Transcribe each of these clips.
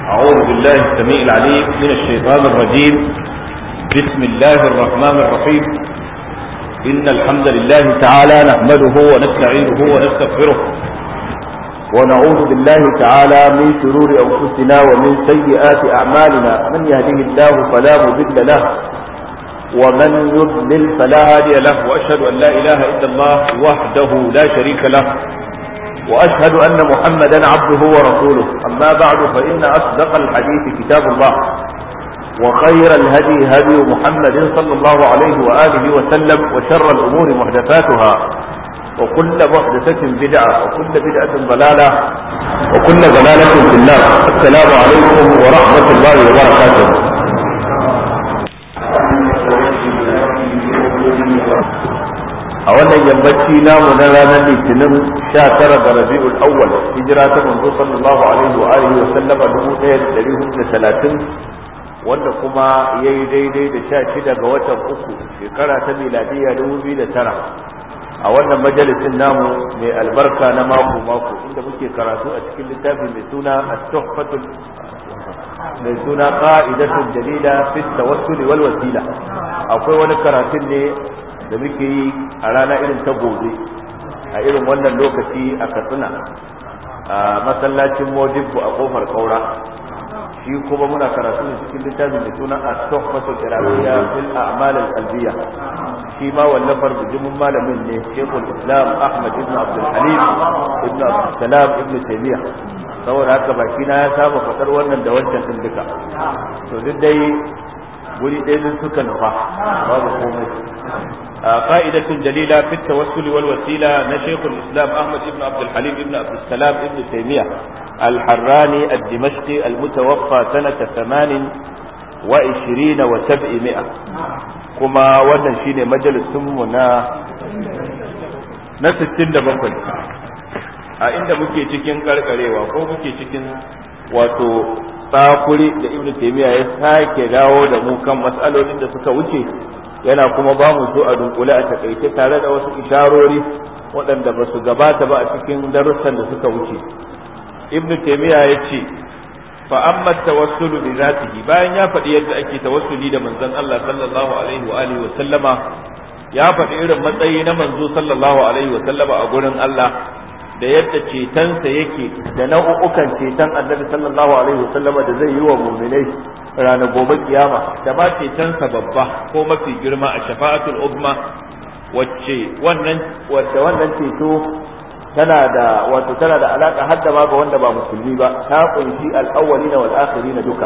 أعوذ بالله السميع العليم من الشيطان الرجيم. بسم الله الرحمن الرحيم. إن الحمد لله تعالى نحمده ونستعينه ونستغفره ونعوذ بالله تعالى من شرور أنفسنا ومن سيئات أعمالنا. من يهده الله فلا مضل له ومن يضلل فلا هادي له، وأشهد أن لا إله إلا الله وحده لا شريك له، وأشهد أن محمدا عبده ورسوله. أما بعد، فإن أصدق الحديث كتاب الله، وخير الهدي هدي محمد صلى الله عليه وآله وسلم، وشر الأمور محدثاتها، وكل محدثة بدعة، وكل بدعة ضلالة، وكل ضلالة في النار. السلام عليكم ورحمة الله وبركاته. a wannan yammaci namu na ranar litinin 19 ga rabi'ul awwal, hijira ta manzo sallallahu alaihi wa alihi wa sallama 1430, wanda kuma yayi daidai da 16 ga watan uku shekara ta miladiya 2009. a wannan majalisin namu mai albarka na mako inda muke karatu a cikin littafi mai suna at-tuhfatul mai suna qa'idatul jalila fi at-tawassul wal wasila. akwai wani karatun ne da muke yi a rana irin ta gobe a irin wannan lokaci a Katsina, a masallacin Modibbo a kofar Kaura. shi kuma muna karatu ne cikin littafin da suna at-tuhfatul iraqiyya fil a'mal al-qalbiyya. shi ma wallafar bijimin malamin ne Sheikhul Islam Ahmad ibn Abdul Halim ibn Abdul Salam ibn Taymiyyah. saboda haka baki na ya saba fadar wannan da wancan din duka, to duk dai guri ɗaya din suka nufa, babu komai. قائدة جليلة في التوسل والوسيلة نشيخ الإسلام أحمد بن عبد الحليم بن عبد السلام بن تيمية الحراني الدمشقي المتوفى سنة 28 و700. كما wannan shine majalisun mu na 67 a inda muke cikin karkarewa ko muke cikin wato tsakuri da Ibn Taymiyyah ya sake dawo da mu kan mas'alolin da suka wuce, yana kuma ba mu so a dunkule a takaice tare da wasu isharori waɗanda ba su gabata ba a cikin darussan da suka wuce. Ibn Taymiyyah ya ce fa amma tawassulu bi zatihi, bayan ya faɗi yadda ake tawassuli da manzon Allah sallallahu alaihi wa alihi wa sallama, ya faɗi irin matsayi na manzo sallallahu alaihi wa sallama a gurin Allah da yadda cetonsa yake da nau'ukan ceton annabi sallallahu alaihi wa sallama da zai yi wa mu'minai ranar gobe kiyama, da ma cetonsa babba ko mafi girma a shafa'atul uzma, wacce wannan ceto tana da alaka har da ma ga wanda ba musulmi ba, ta kunshi al-awwalina wal akhirina duka.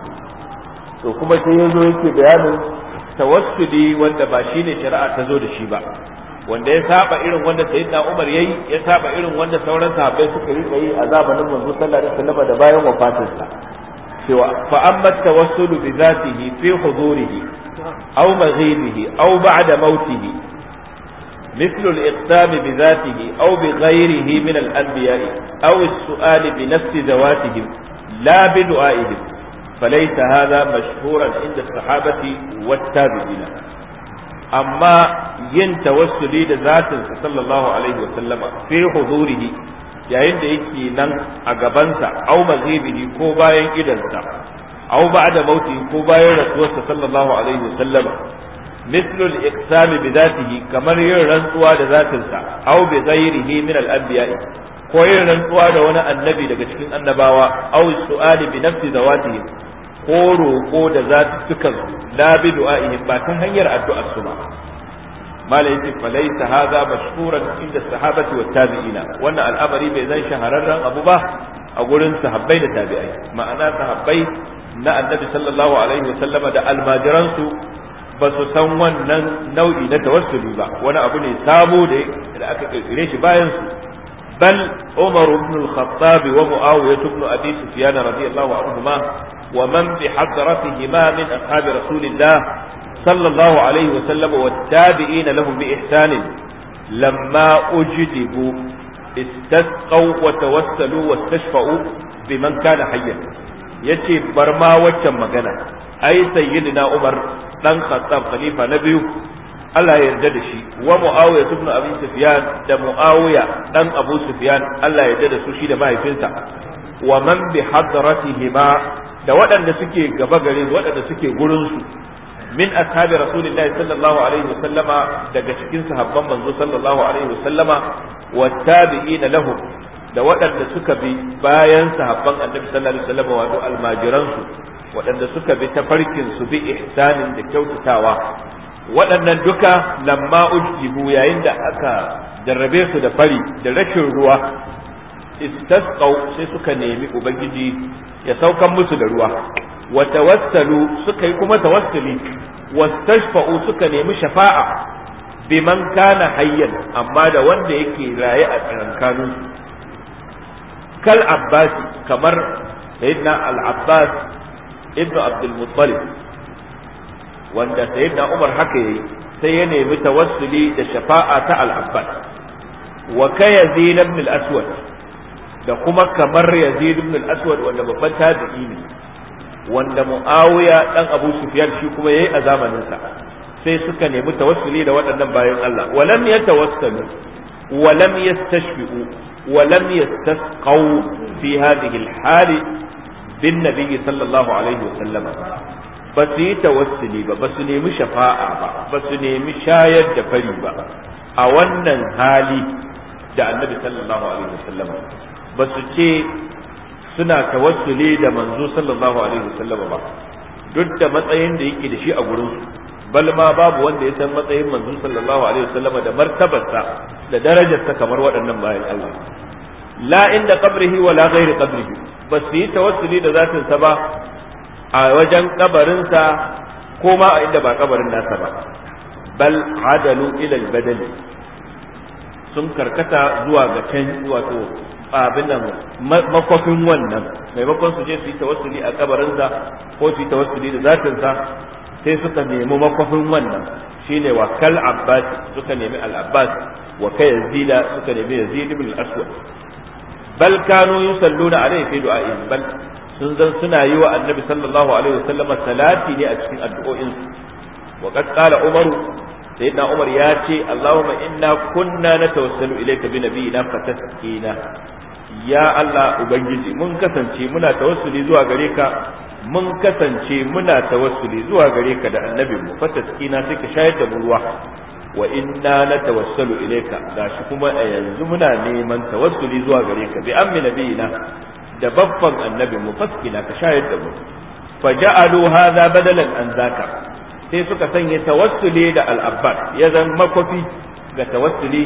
to kuma sai yazo yake bayanin tawassuli wanda ba shine shari'a ta zo da shi ba, wanda ya saba irin wanda sayyidina Umar yayi, ya saba irin wanda sauran sahabbai suka yi a zamanin manzo sallallahu alaihi wasallam da bayan wafatinsa. cewa fa amma tawassulu bi zatihi fi hudurihi aw maghibihi aw ba'da mautihi مثل الإقسام بذاته أو بغيره من الأنبياء أو السؤال بنفس ذواتهم لا بدعائهم فليس هذا مشهورا عند الصحابة والتابعين. أما ينتوسلي لذاته صلى الله عليه وسلم في حضوره yayin da yake nan a gabansa, au maghibihi ko bayan idansa, au ba'da mauti ko bayan rasuwarsa sallallahu alaihi wasallam, mislu al-iqsam bi dhatihi, kamar yin rantsuwa da zatinsa, au bi ghairihi min al-anbiya'i, ko yin rantsuwa da wani annabi daga cikin annabawa, au su'ali bi nafsi zawatihim, ko roƙo da zatukan la bi du'a'ihim, ba ta hanyar addu'ar su ba. malai yake falaita hadha mashhuran inda sahabati wat tabi'ina, wannan al'amari bai zan shahararren abu ba a gurin sahabbai da tabi'ai. ma'ana sahabbai na annabi sallallahu alaihi wa sallama da almajiransu ba su san wannan nau'i na tawassuli ba, wani abu ne sabo da aka kirkire shi bayan su. bal Umar ibn al-Khattab wa Muawiyah ibn Abi Sufyan radiyallahu anhuma wa man bi hadratihima min ashab rasulillah صلى الله عليه وسلم والتابعين لهم بإحسان لما أجدبوا استسقوا وتوسلوا واستشفعوا بمن كان حيا. يتي برما وجه مغنى أي سيدنا عمر دان خطاب خليفة نبي Allah ya yarda da shi, wa Muawiya ibn Abi Sufyan da Muawiya dan Abu Sufyan Allah ya yarda da su shi da mahaifinsa, wa man bi hadratihima da waɗanda suke gaba gare su waɗanda suke gurin su min ashabi rasulillahi sallallahu alaihi wasallama daga cikin sahabban manzo sallallahu alaihi wasallama wattabi'ina lahum da waɗanda suka bi bayan sahabban annabi sallallahu alaihi wasallama wato almajiran su waɗanda suka bi tafarkin su bi ihsanin da kyautatawa waɗannan duka lamma ujibu yayin da aka jarrabe su da fari da rashin ruwa istasqau sai suka nemi ubangiji ya saukan musu da ruwa wa tawassalu suka yi kuma tawassuli wastashfa'u suka nemi shafa'a biman kana hayyan amma da wanda yake raye a tsakankanin su kal abbas kamar sayyidina al-abbas ibn abdul muttalib wanda sayyidina umar haka yayi sai ya nemi tawassuli da shafa'a ta al-abbas wa kayazid ibn al-aswad da kuma kamar yazid ibn al-aswad wanda babban tabi'i ne wanda muawiya dan abu sufyan shi kuma yayi a zamanin sa sai suka nemi tawassuli da waɗannan bayan Allah walam yatawassalu walam yastashfi'u walam yastasqau fi hadhihi al-hali bin nabiy sallallahu alaihi wasallam ba su yi tawassuli ba su nemi shafa'a ba su nemi shayar da fari ba a wannan hali da annabi sallallahu alaihi wasallam ba su ce suna tawassuli da manzo sallallahu alaihi wasallam ba duk da matsayin da yake da shi a gurin su bal ma babu wanda ya san matsayin manzo sallallahu alaihi wasallam da martabarsa da darajarsa kamar waɗannan bayan Allah la inda qabrihi wala ghairi qabrihi ba su yi tawassuli da zatin sa ba a wajen kabarin sa ko ma a inda ba kabarin nasa ba bal adalu ila al-badal sun karkata zuwa ga can wato abin nan makwafin wannan maimakon su je su yi tawassuli a kabarinsa ko su yi tawassuli da zatinsa sai suka nemi makwafin wannan shine wa kal abbas suka nemi al abbas wa kai yazida suka nemi yazid ibn al aswad bal kanu yusalluna alayhi fi du'a'i bal sun zan suna yi wa annabi sallallahu alaihi wasallam salati ne a cikin addu'o'in wa qad qala umaru sayyidina umar ya ce allahumma inna kunna natawassalu ilayka bi nabiyyina fataskina ya Allah ubangiji mun kasance muna tawassuli zuwa gare ka mun kasance muna tawassuli zuwa gare ka da annabi mu fataskina sai ka shayar da mu ruwa wa inna natawassalu ilayka gashi kuma a yanzu muna neman tawassuli zuwa gare ka bi ammi nabiyina da babban annabi mu faskina ka shayar da mu faja'alu hadha badalan an zaka sai suka sanya tawassuli da al-abbas ya zan makofi ga tawassuli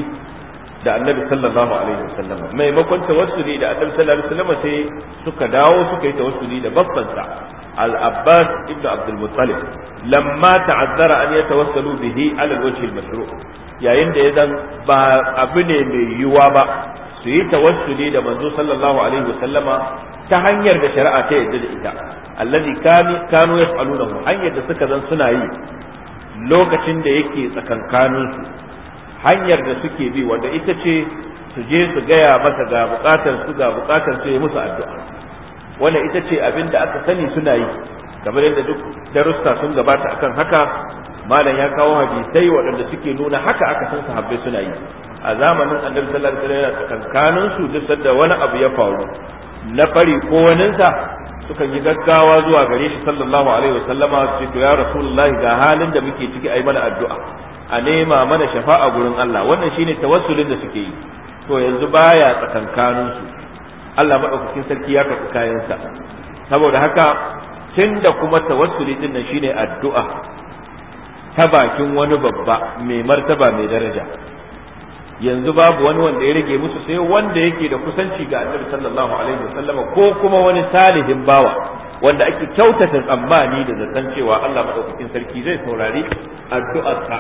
da annabi sallallahu alaihi wasallam maimakon tawassuli da annabi sallallahu alaihi wasallam sai suka dawo suka yi tawassuli da babbansa al-abbas ibn abdul muttalib lamma ta'azzara an yatawassalu bihi ala al-wajh al-mashru' yayin da yazan ba abu ne mai yiwuwa ba su yi tawassuli da manzo sallallahu alaihi wasallama ta hanyar da shari'a ta yadda da ita allazi kanu yaf'alunahu hanyar da suka zan suna yi lokacin da yake tsakankanin su hanyar da suke bi wanda ita ce su je su gaya masa ga bukatar su yi musu addu'a wannan ita ce abin da aka sani suna yi kamar yadda duk darussa sun gabata akan haka malam ya kawo hadisai waɗanda suke nuna haka aka san sahabbai suna yi a zamanin annabi sallallahu alaihi wasallam tsakankanin su duk sanda wani abu ya faru na fari ko waninsa sukan yi gaggawa zuwa gare shi sallallahu alaihi wasallama su ce to ya rasulullahi ga halin da muke ciki ayi mana addu'a a nema mana shafa'a gurin Allah wannan shine tawassulin da suke yi to yanzu baya tsakankanin su Allah madaukakin sarki ya karɓi kayansa saboda haka tunda kuma tawassuli din nan shine addu'a ta bakin wani babba mai martaba mai daraja yanzu babu wani wanda ya rage musu sai wanda yake da kusanci ga Annabi sallallahu alaihi wasallama ko kuma wani salihin bawa wanda ake kyautata tsammani da zaton cewa Allah madaukakin sarki zai saurari addu'arsa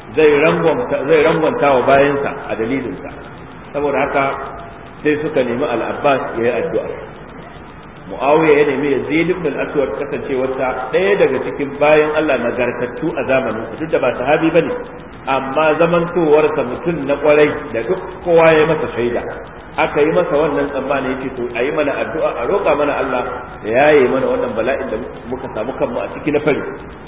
zai rangwanta wa bayansa a dalilinsa saboda haka sai suka nemi al-Abbas yayi addu'a Muawiya ya nemi Yazid ibn al-Aswad kasancewarsa ɗaya daga cikin bayan Allah nagartattu a zamanin duk da ba sahabi bane amma zamantowarsa mutum na kwarai da duk kowa ya masa shaida aka yi masa wannan tsammani yace to ayi mana addu'a a roƙa mana Allah da yaye mana wannan bala'in da muka samu kanmu a ciki na fari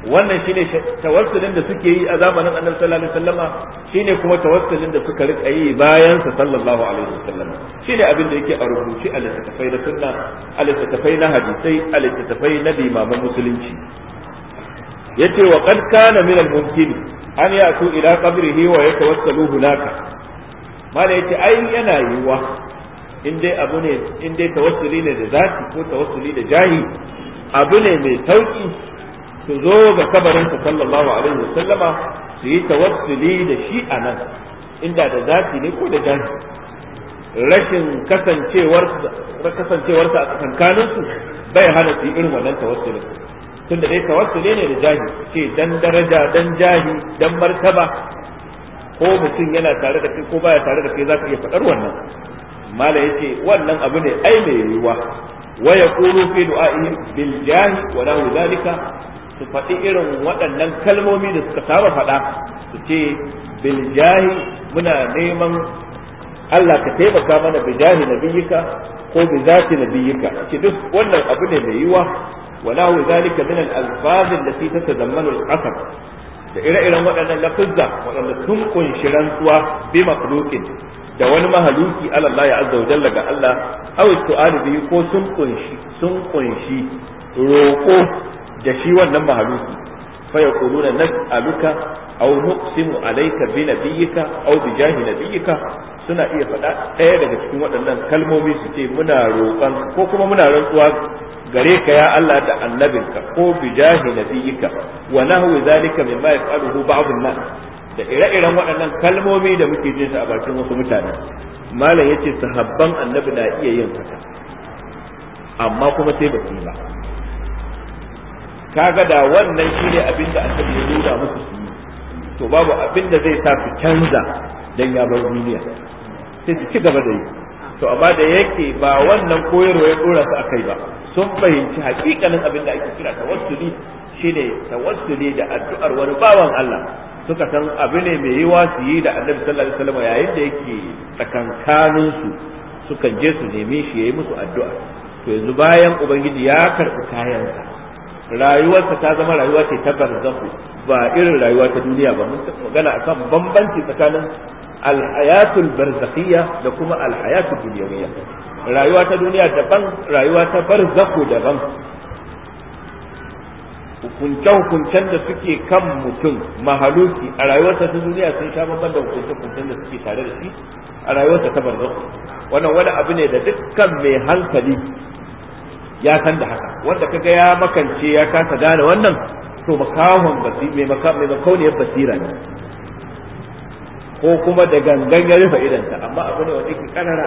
wannan shine tawassulin da suke yi a zamanin Annabi sallallahu alaihi wasallama shine kuma tawassulin da suka rika yi bayan sa sallallahu alaihi wasallama shine abin da yake a rubuce a littattafai da sunna a littattafai na hadisai a littattafai na limaman musulunci yace wa qad kana min al-mumkin an ya'tu ila qabrihi wa yatawassalu hunaka mala yace ai yana yiwa in dai abu ne in dai tawassuli ne da zati ko tawassuli da jahi abu ne mai sauki su zo ga kabarinsa sallallahu alaihi wa sallama su yi tawassuli da shi a nan inda da zati ne ko da jahi rashin kasancewarsa a tsakankaninsu bai hana su yi irin wannan tawassulin tunda dai tawassuli ne da jahi ce dan daraja dan jahi dan martaba ko mutum yana tare da kai ko baya tare da kai zaka iya faɗar wannan mala yace wannan abu ne ai mai yiwuwa wa yaqulu fi du'a'i bil jahi wa lahu zalika su faɗi irin waɗannan kalmomi da suka saba faɗa su ce bil jahi muna neman Allah ka taimaka mana bi jahi nabiyyika ko bi zati nabiyyika ce duk wannan abu ne mai yiwuwa wa lahu zalika min al alfaz allati tatadammanu al qasam da ire-iren waɗannan lafuzza waɗanda sun kunshi rantsuwa bi makhluqin da wani mahaluki Allah ya azza wa jalla ga Allah aw su'alu bihi ko sun kunshi roƙo da shi wannan mahaluki fa yaquluna nas'aluka aw nuqsimu alayka bi nabiyyika aw bi jahi nabiyyika suna iya faɗa ɗaya daga cikin waɗannan kalmomi su ce muna roƙon ko kuma muna rantsuwa gare ka ya Allah da annabinka ko bi jahi nabiyyika wa nahwu zalika mimma yaf'aluhu ba'd an-nas da ire-iren waɗannan kalmomi da muke jin su a bakin wasu mutane malam yace sahabban annabi na iya yin haka amma kuma sai ba su ba kaga da wannan shine abin da annabi ya nuna musu su yi to babu abin da zai sa su canza dan ya bar duniya sai su ci gaba da yi to amma da yake ba wannan koyarwa ya dora su akai ba sun fahimci hakikanin abin da ake kira tawassuli shine tawassuli da addu'ar wani bawan Allah suka san abu ne mai yiwa su yi da annabi sallallahu alaihi wasallam yayin da yake tsakankanin su sukan je su neme shi yayi musu addu'a to yanzu bayan ubangiji ya karbi kayansa rayuwarsa ta zama rayuwa ce ta barzakhu ba irin rayuwa ta duniya ba mun magana akan bambanci tsakanin alhayatul barzakhiyya da kuma alhayatul dunyawiyya rayuwa ta duniya daban rayuwa ta barzakhu daban hukunce-hukuncen da suke kan mutum mahaluki a rayuwarsa ta duniya sun sha bamban da hukunce-hukuncen da suke tare da shi a rayuwarsa ta barzakhu wannan wani abu ne da dukkan mai hankali ya san da haka wanda kaga ya makance ya kasa gane wannan to makahon mai makauniyar basira ne ko kuma da gangan ya rufe idanta amma abu ne wanda yake kanara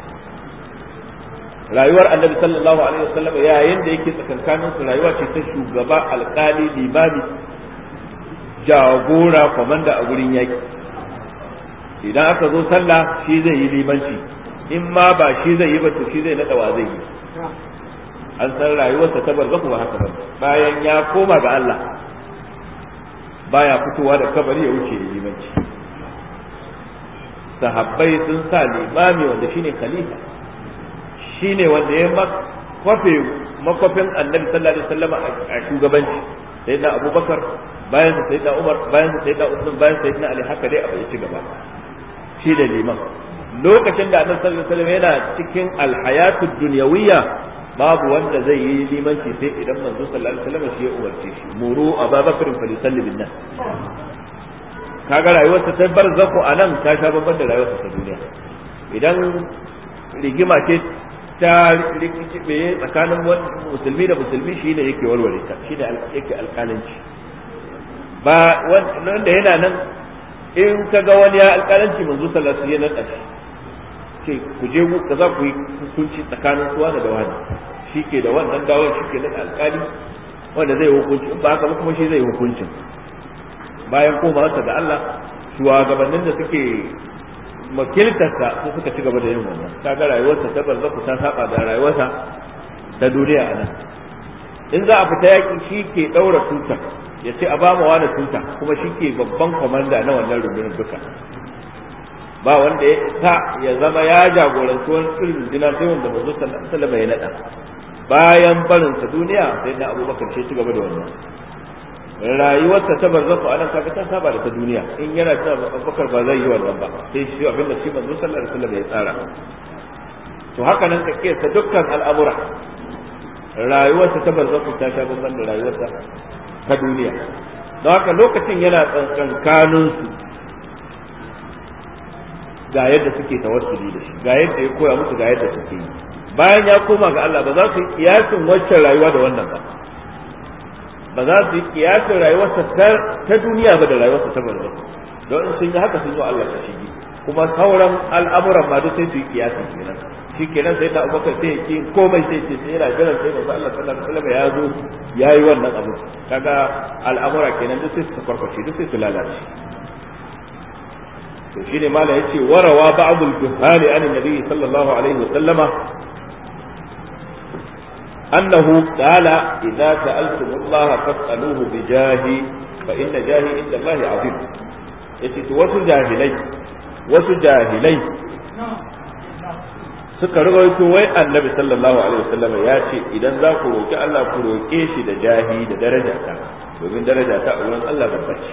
rayuwar annabi sallallahu alaihi wasallam yayin da yake tsakankanin su rayuwa ce ta shugaba alkali limami jagora komanda a gurin yaki idan aka zo sallah shi zai yi limanci in ma ba shi zai yi ba to shi zai nada wa zai yi an san rayuwarsa ta barzaku ba haka ba bayan ya koma ga Allah baya fitowa da kabari ya wuce limanci sahabbai sun sa limami wanda shine khalifa shine wanda ya makwafin annabi sallallahu alaihi wasallam a shugabanci sayyidina abubakar bayan sayyidina umar bayan sayyidina usman bayan sayyidina ali haka dai abu ya ci gaba shi da liman lokacin da annabi sallallahu alaihi wasallam yana cikin alhayatud dunyawiyya babu wanda zai yi limanci sai idan manzo sallallahu alaihi wasallam shi ya umarce shi muru ababakar fa yusalli bin nas kaga rayuwarsa ta barzakhu anan ta sha babban da rayuwarsa ta duniya idan rigima ce ta rikice tsakanin musulmi da musulmi shine yake warware ta shine yake alƙalanci ba wanda yana nan in kaga wani ya alƙalanci manzo sallallahu alaihi wasallam ya nada ce ku je ka za ku yi hukunci tsakanin suwa da wani shi ke da wannan dawon shi ke da alƙali wanda zai hukunci in ba haka ba kuma shi zai hukuncin bayan komawarsa da Allah shugabannin da suke makiltarsa su suka ci gaba da yin wannan kaga rayuwarsa ta barzaku ta saba da rayuwarsa ta duniya a nan in za a fita yaki shi ke daura tuta ya ce a ba mu wani tuta kuma shi ke babban komanda na wannan rundunar duka ba wanda ya sa ya zama ya jagoranci wani irin dinar sai wanda manzo sallallahu alaihi wasallam ya nada bayan barin sa duniya sai da Abubakar shi gaba da wannan rayuwarsa ta barzakhu anan kaga ta saba da ta duniya in yana ta Abubakar ba zai yi wannan ba sai shi abinda shi manzo sallallahu alaihi wasallam ya tsara to haka nan kake ta dukkan al'amura rayuwarsa ta barzakhu ta sha bamban da rayuwarsa ta duniya don haka lokacin yana tsankankanin su ga yadda suke tawassuli da shi ga yadda ya koya musu ga yadda suke yi bayan ya koma ga Allah ba za su yi kiyasin waccan rayuwa da wannan ba za su yi kiyasin rayuwarsa ta duniya ba da rayuwarsa ta barzakh don in sun yi haka sun yi Allah ta shigi kuma sauran al'amuran ma duk sai su yi kiyasin kenan shi kenan sai da Abubakar sai ya ki komai sai ce sai yana jiran sai manzo Allah sallallahu alaihi wasallam ya zo yayi wannan abu kaga al'amura kenan duk sai su farfashe duk sai su lalace to shine mala yace warawa ba'd al-juhal an nabi sallallahu alaihi wasallama annahu qala idza sa'altum Allah fas'aluhu bi jahi fa inna jahi inda Allah azim yace to wasu jahilai suka rawaito wai annabi sallallahu alaihi wasallam ya ce idan za ku roki Allah ku roke shi da jahi da daraja ta domin daraja ta a wurin Allah babba ce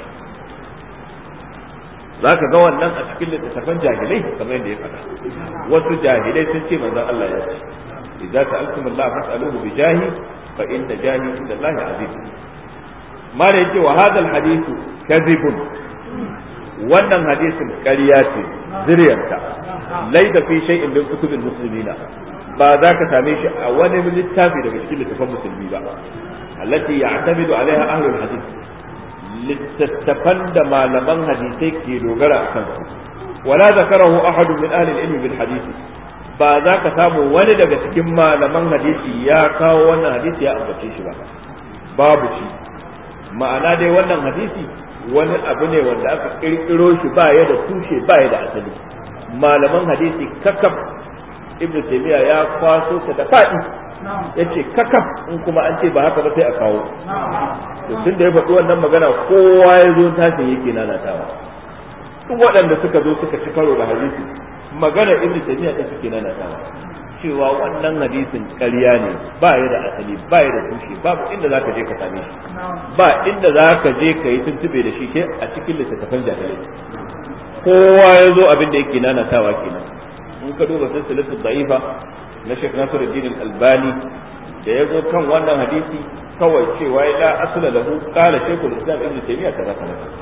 zaka ga wannan a cikin littattafan jahilai kamar yadda ya faɗa wasu jahilai sun ce manzon Allah ya ce idza sa'altum Allah fas'aluhu bi jahi fa inna jahi inda Allah azim mala yace wa hadha al hadith kadhibun wannan hadisin ƙarya ce ziryarta laida fi shay'in min kutubil muslimina ba za ka same shi a wani littafi daga cikin littafan musulmi ba allati ya'tamidu alaiha ahlul hadith littattafan da malaman hadisai ke dogara a kansu wala zakarahu ahadun min ahli al-ilm bil hadith ba za ka samu wani daga cikin malaman hadisi ya kawo wannan hadisi ya ambace shi ba babu shi ma'ana dai wannan hadisi wani abu ne wanda aka kirkiro shi ba ya da tushe ba ya da asali malaman hadisi kakaf ibnu taymiya ya kwaso ta da fadi yace kakaf in kuma an ce ba haka ba sai a kawo to tun da ya faɗi wannan magana kowa ya zo tashin yake nanatawa duk waɗanda suka zo suka ci karo da hadisi magana ibnu taymiya ta suke nanatawa cewa wannan hadisin ƙarya ne ba ya da asali ba ya da tushe babu inda zaka je ka same shi ba inda zaka je ka yi tuntube da shi sai a cikin littattafan jahilai kowa ya zo abin da yake nanatawa kenan in ka duba silsilatul da'ifa na Sheikh Nasiruddin Al-Albani da ya zo kan wannan hadisi kawai cewa la asla lahu qala Sheikhul Islam Ibn Taymiyyah kaza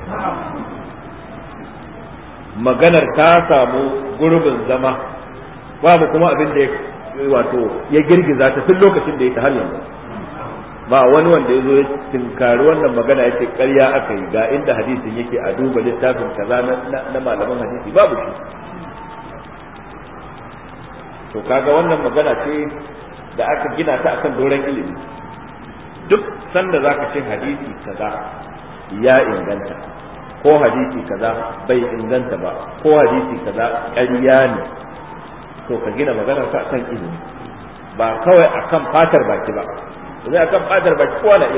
maganar ta samu gurbin zama babu kuma abin da ya girgiza ta tun lokacin da ya ta har yanzu ba wani wanda ya zo ya tinkari wannan magana ya ce ƙarya aka yi ga inda hadisin yake a duba littafin kaza na malaman hadisi babu shi to kaga wannan magana ce da aka gina ta akan doron ilimi duk sanda zaka ce hadisi kaza ya inganta ko hadisi kaza bai inganta ba ko hadisi kaza ƙarya ne to ka gina magana ka akan ilimi ba kawai akan fatar baki ba idan akan fatar baki kowa na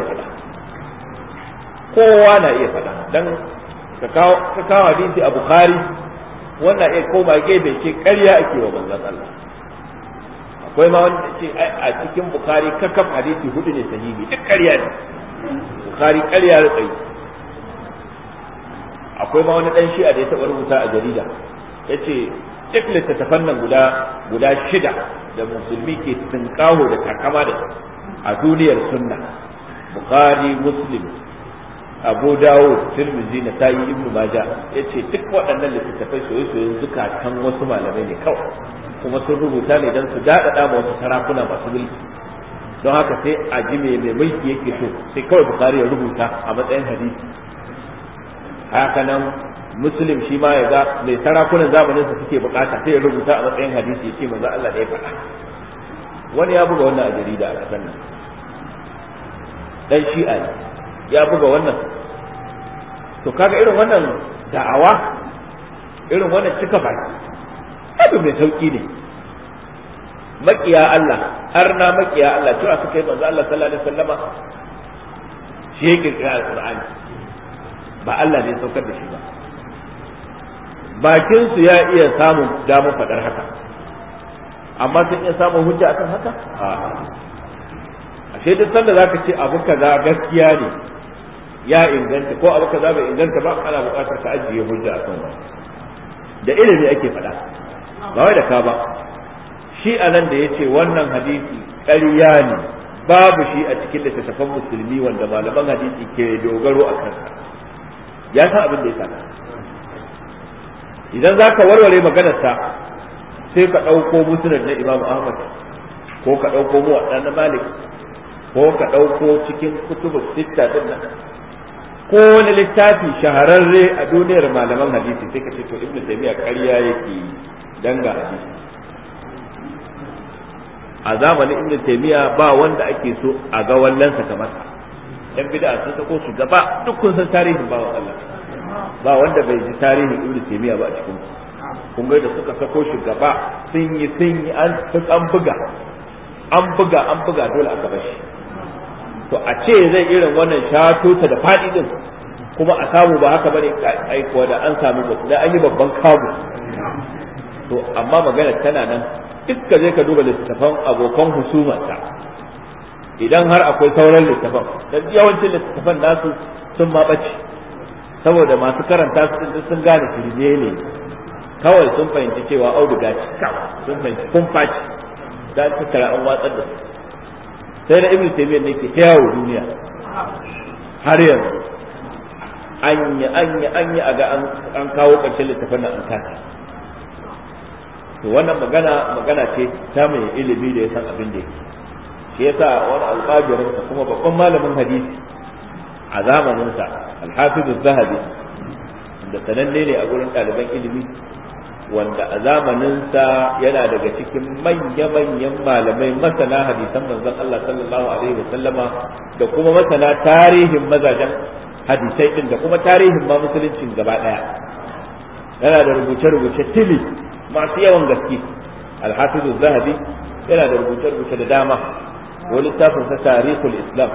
iya faɗa dan ka kawo hadisi a Bukhari wannan iya koma gefe ce ƙarya ake wa manzon Allah akwai ma wanda ce a cikin Bukhari kakaf hadisi hudu ne sahihi duk ƙarya ne Bukhari ƙarya da tsayi akwai ma wani dan shi'a da ya taɓa rubuta a jarida yace duk littattafan nan guda shida da musulmi ke tinkaho da takama da a duniyar sunna Bukhari Muslim Abu Dawud Tirmidhi Nasa'i Ibn Majah yace duk waɗannan littattafai soyayyen zukatan wasu malamai ne kawai kuma sun rubuta ne dan su dadada ma wasu sarakuna masu mulki don haka sai a ji mai mulki yake so sai kawai Bukhari ya rubuta a matsayin hadisi haka nan Muslim shi ma ya ga mai sarakunan zamanin su suke bukata sai ya rubuta a matsayin hadisi yace manzo Allah da ya faɗa wani ya buga wannan a jarida a ƙasar nan dan shi'a ne ya buga wannan to kaga irin wannan da'awa irin wannan cika baki abu mai sauki ne makiya Allah har na makiya Allah cewa suka yi manzo Allah sallallahu alaihi wasallama shi yake kirkira alqur'ani ba Allah ne saukar da shi ba bakin su ya iya samun damar faɗar haka amma sun iya samun hujja akan haka ashe duk sanda zaka ce abu kaza gaskiya ne ya inganta ko abu kaza bai inganta ba ana buƙatar ka ajiye hujja a kan wannan da ilimi ake faɗa ba wai da ka ba shi anan da yace wannan hadisi ƙarya ne babu shi a cikin littattafan musulmi wanda malaman hadisi ke dogaro a kansa ya san abin da ya saka idan zaka warware maganarsa sai ka ɗauko musnad na Imam Ahmad ko ka ɗauko muwaɗa na Malik ko ka ɗauko cikin kutubu sitta din nan ko wani littafi shahararre a duniyar malaman hadisi sai ka ce to Ibn Taymiyyah ƙarya yake danga hadisi a zamanin Ibn Taymiyyah ba wanda ake so a ga wallansa kamar sa yan bid'a sun sako su gaba duk kun san tarihin bawan Allah ba wanda bai ji tarihin Ibn Taymiyyah ba a cikin kun ga da suka sako shi gaba sun yi an buga dole aka bar shi to a ce zai irin wannan shato ta da fadi din kuma a samu ba haka bane aiko da an samu da an yi babban kabu to amma magana tana nan dukka zai ka duba littattafan abokan husumarsa idan har akwai sauran littattafan dan yawancin littattafan nasu sun ma bace saboda masu karanta su sun gane firme ne kawai sun fahimci cewa auduga ce sun fahimci kumfaci da ta tara an watsar da su sai da Ibn Taymiyyah ne ke yawo duniya har yanzu an yi a ga an kawo ƙarshen littafin nan an kasa to wannan magana ce ta mai ilimi da ya san abin da yake shi yasa wani alƙabirin kuma babban malamin hadisi a zamaninsa al-Hafiz az-Zahabi da sananne ne a gurin ɗaliban ilimi wanda a zamaninsa yana daga cikin manya-manyan malamai masana hadisan manzon Allah sallallahu alaihi wasallama da kuma masana tarihin mazajen hadisai din da kuma tarihin ma musuluncin gaba daya yana da rubuce-rubuce tili masu yawan gaske al-Hafiz az-Zahabi yana da rubuce-rubuce da dama ko littafin sa Tarikhul Islam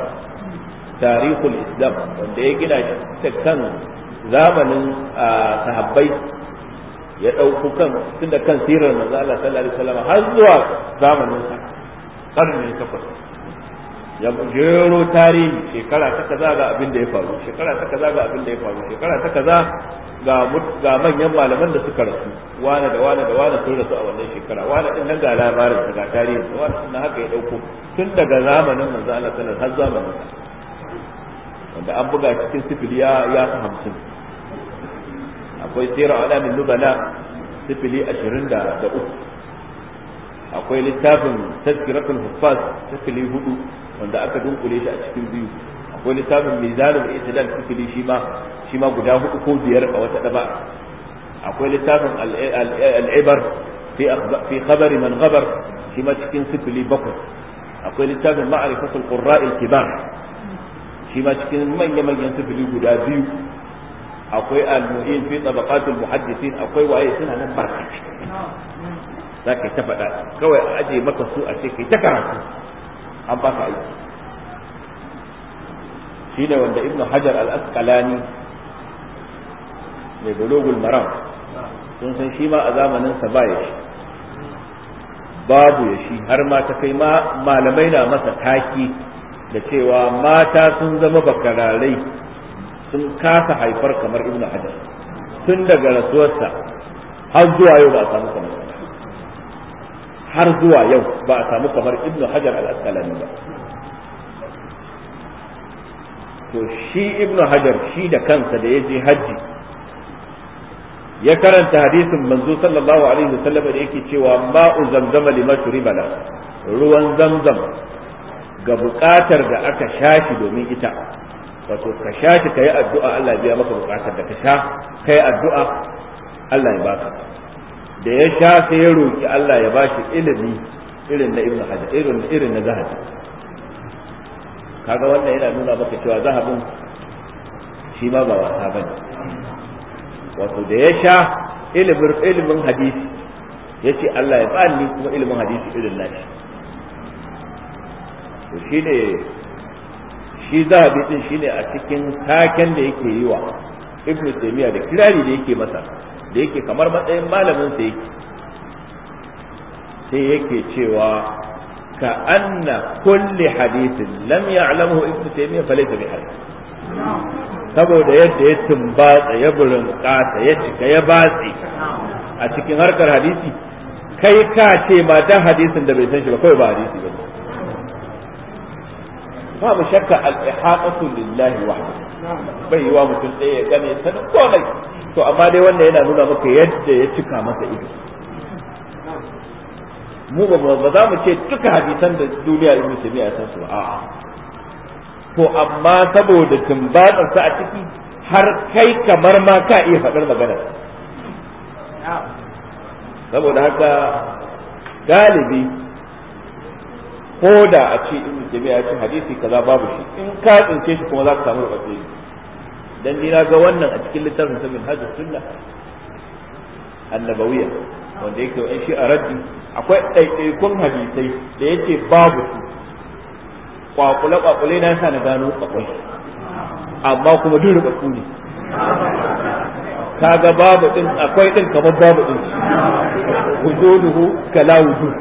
wanda ya gina shi kan zamanin sahabbai ya ɗauko kan tunda kan sirar manzo Allah sallallahu alaihi wasallam har zuwa zamanin sa karni takwas ya jero tarihi shekara ta kaza ga abin da ya faru shekara ta kaza ga abin da ya faru shekara ta kaza ga manyan malaman da suka rasu wane da wane da wane sun rasu a wannan shekara wane din nan ga labarin ga tarihi wane din haka ya ɗauko tun daga zamanin manzo Allah sallallahu alaihi wasallam har zamanin sa wanda an buga cikin sifili ya 50 akwai sirar alamin nubala sifili 23 akwai littafin tazkiratul huffaz sifili 4 wanda aka dunkule shi a cikin biyu akwai littafin mizanul i'tidal sifili shi ma guda 4 ko 5 a wata daba akwai littafin al-ibar fi khabari man ghabar shi ma cikin sifili 7 akwai littafin ma'rifatul qurra'il kibar shi ma cikin manyan sifili guda 2 akwai al-mu'in fi tabaqatul muhaddisin akwai waye suna nan barkaci zaka ta faɗa kawai a aje maka su a ce kai ta karatu an baka aiki shine wanda Ibn Hajar al-Asqalani mai bulugul maram sun san shi ma a zamanin sa baya shi babu ya shi har ma ta kai ma malamai na masa taki da cewa mata sun zama bakararai sun kasa haifar kamar Ibn Hajar tun daga rasuwarsa har zuwa yau ba a samu kamar har zuwa yau ba a samu kamar Ibn Hajar al-Asqalani ba to shi Ibn Hajar shi da kansa da ya je hajji ya karanta hadisin manzo sallallahu alaihi wasallam da yake cewa ma'u zamzama lima shuriba la ruwan zamzam ga bukatar da aka shashi domin ita wato ka shashi kai addu'a Allah ya biya maka bukatar da ka sha kai addu'a Allah ya baka da ya sha sai ya roki Allah ya bashi ilimi irin na Ibn Hajar irin na Zahabi kaga wannan yana nuna maka cewa Zahabin shi ma ba wasa bane wato da ya sha ilimin hadisi yace Allah ya bani kuma ilimin hadisi irin nashi to shine shi Zahabi din shine a cikin taken da yake yi wa Ibn Taymiyyah da kirari da yake masa da yake kamar matsayin malamin sa yake sai yake cewa ka anna kulli hadithin lam ya'lamhu Ibn Taymiyyah falaysa bi hadith saboda yadda ya tumbatsa ya burinƙasa ya cika ya batse a cikin harkar hadisi kai ka ce ma dan hadisin da bai san shi ba kawai ba hadisi ba babu shakka al-ihaqatu lillahi wahdahu bai yi wa mutum ɗaya ya gane sanin komai to amma dai wannan yana nuna maka yadda ya cika masa ido mu ba za mu ce duka hadisan da duniya ibnu taymiya ya san su a'a to amma saboda tumbatsar sa a ciki har kai kamar ma ka iya faɗar magana saboda haka galibi ko da a ce ibnu taymiya ya ce hadisi kaza babu shi in ka tsince shi kuma za ka samu rubuce dan ni na ga wannan a cikin littafin sabin hajj sunna annabawiyya wanda yake wani shi a raddi akwai ɗaiɗaikun hadisai da yake babu su kwakule na sa na gano akwai amma kuma duk rubutsu ne kaga babu din akwai din kamar babu din wujuduhu kala wujud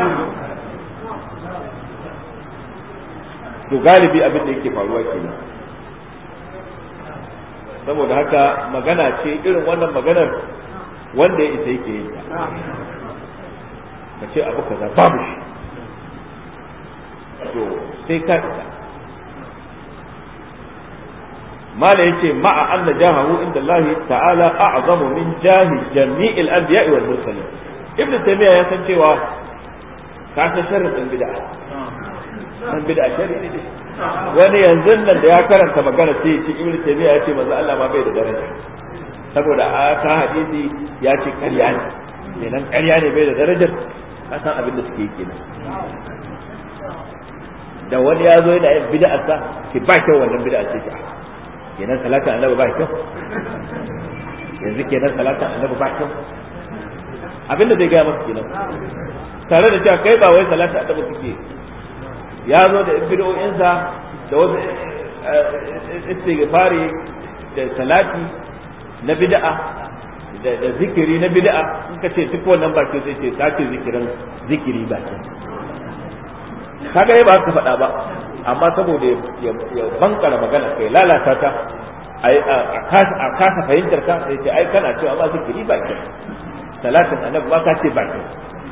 to galibi abin da yake faruwa kenan saboda haka magana ce irin wannan maganar wanda ya isa yake yin ta ka ce abu kaza babu shi to sai ka isa mala yace ma'a anna jahahu inda Allah ta'ala a'zamu min jahi jami'il anbiya'i wal mursalin ibnu taymiya ya san cewa ka san sharrin bid'a san bid'a sharri ne wani yanzu nan da ya karanta magana sai ce ibnu taymiya ya ce manzo Allah ma bai da daraja saboda aka hadisi ya ce ƙarya ne kenan ƙarya ne bai da darajar ka san abin da suke kenan da wani ya zo yana yin bid'a sa ki ba kyau wannan bid'a ce kenan salatin annabi ba kyau yanzu kenan salatin annabi ba kyau abin da zai gaya masa kenan tare da cewa kai ba wai salatin annabi kike ya zo da bid'o'insa da wasu istighfari da salati na bid'a da zikiri na bid'a in ka ce duk wannan ba ke sai ce ka ce zikiri ba ke kaga ba ka faɗa ba amma saboda ya bankara magana kai lalata ta a kasa fahimtar ka sai ce ai kana cewa ba zikiri ba ke salatin annabi ba ka ce ba ke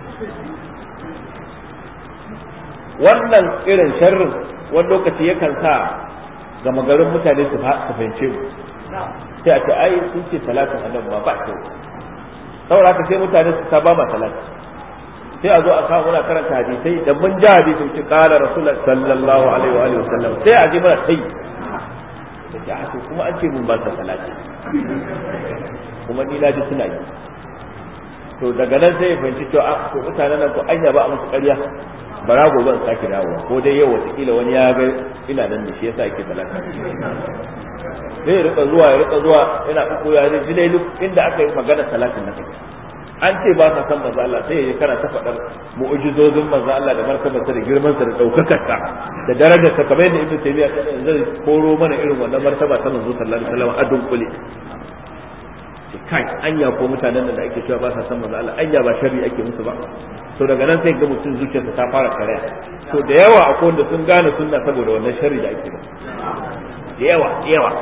wannan irin sharrin wani lokaci yakan sa gama garin mutane su fahimce mu sai a ce ai sun ce salatin annabi ba ba kyau saboda haka sai mutane su saba ma salati sai a zo a kawo muna karanta hadisai da mun ji hadisi ce qala rasulullah sallallahu alaihi wa alihi wasallam sai a ji mana sai da ce a to kuma an ce mun ba ta salati kuma ni na ji suna yi to daga nan sai ya fahimci to a to mutanen nan ko anya ba a musu ƙarya bara gobe in sake dawowa ko dai yau wataƙila wani ya ga ina nan da shi yasa yake salati sai ya rika zuwa yana uku ya ji dai duk inda aka yi magana salatin na take an ce ba sa san manzo Allah sai ya kana ta faɗar mu'jizozin manzo Allah da martabarsa da girman sa da daukakar sa da darajar sa kamar yadda Ibn Taymiyyah zai koro mana irin wannan martaba ta manzo sallallahu alaihi wasallam a dunkule kai anya ko mutanen da ake cewa ba sa san manzo Allah anya ba sharri ake musu ba to daga nan sai ga mutum zuciyarsa ta fara karaya to da yawa akwai wanda sun gane sunna saboda wannan sharri da ake ba da yawa